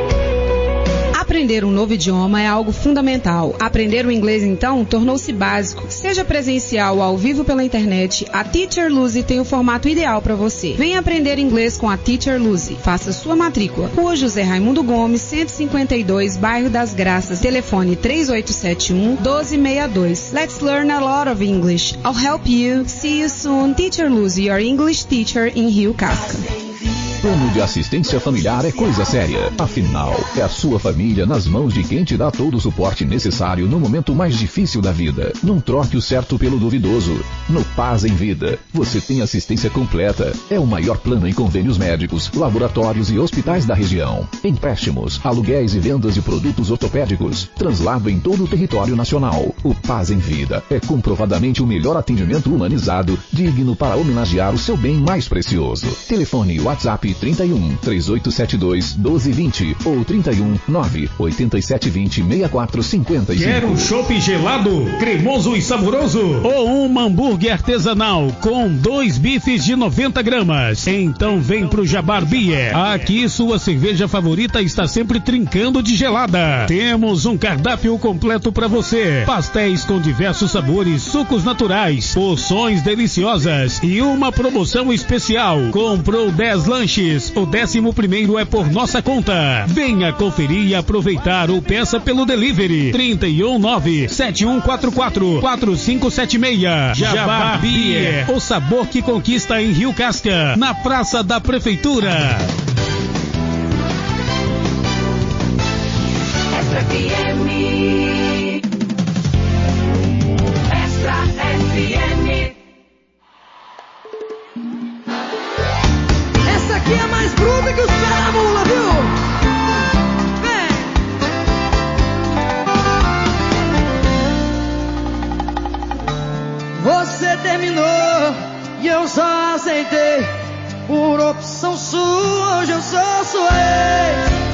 Aprender um novo idioma é algo fundamental. Aprender o inglês, então, tornou-se básico. Seja presencial ou ao vivo pela internet, a Teacher Luzy tem o formato ideal para você. Venha aprender inglês com a Teacher Luzy. Faça sua matrícula. Rua José Raimundo Gomes, cento e cinquenta e dois, Bairro das Graças. Telefone três oito sete um, um dois seis dois. Let's learn a lot of English. I'll help you. See you soon. Teacher Luzy, your English teacher in Rio Casca. Plano de assistência familiar é coisa séria. Afinal, é a sua família nas mãos de quem te dá todo o suporte necessário no momento mais difícil da vida. Não troque o certo pelo duvidoso. No Paz em Vida, você tem assistência completa. É o maior plano em convênios médicos, laboratórios e hospitais da região. Empréstimos, aluguéis e vendas de produtos ortopédicos. Translado em todo o território nacional. O Paz em Vida é comprovadamente o melhor atendimento humanizado, digno para homenagear o seu bem mais precioso. Telefone WhatsApp trinta e um, três oito sete dois, doze vinte ou trinta e um, nove oito sete dois zero, seis quatro cinco cinco. Quer um chopp gelado, cremoso e saboroso? Ou um hambúrguer artesanal com dois bifes de noventa gramas? Então vem pro Jabar Beer. Aqui sua cerveja favorita está sempre trincando de gelada. Temos um cardápio completo para você. Pastéis com diversos sabores, sucos naturais, porções deliciosas e uma promoção especial. Comprou dez lanches, o décimo primeiro é por nossa conta. Venha conferir e aproveitar ou peça pelo delivery. trinta e um, nove sete um quatro quatro, quatro cinco sete seis. Jabar Beer, o sabor que conquista em Rio Casca, na Praça da Prefeitura. F M. terminou e eu só aceitei. Por opção sua, hoje eu sou sua ex.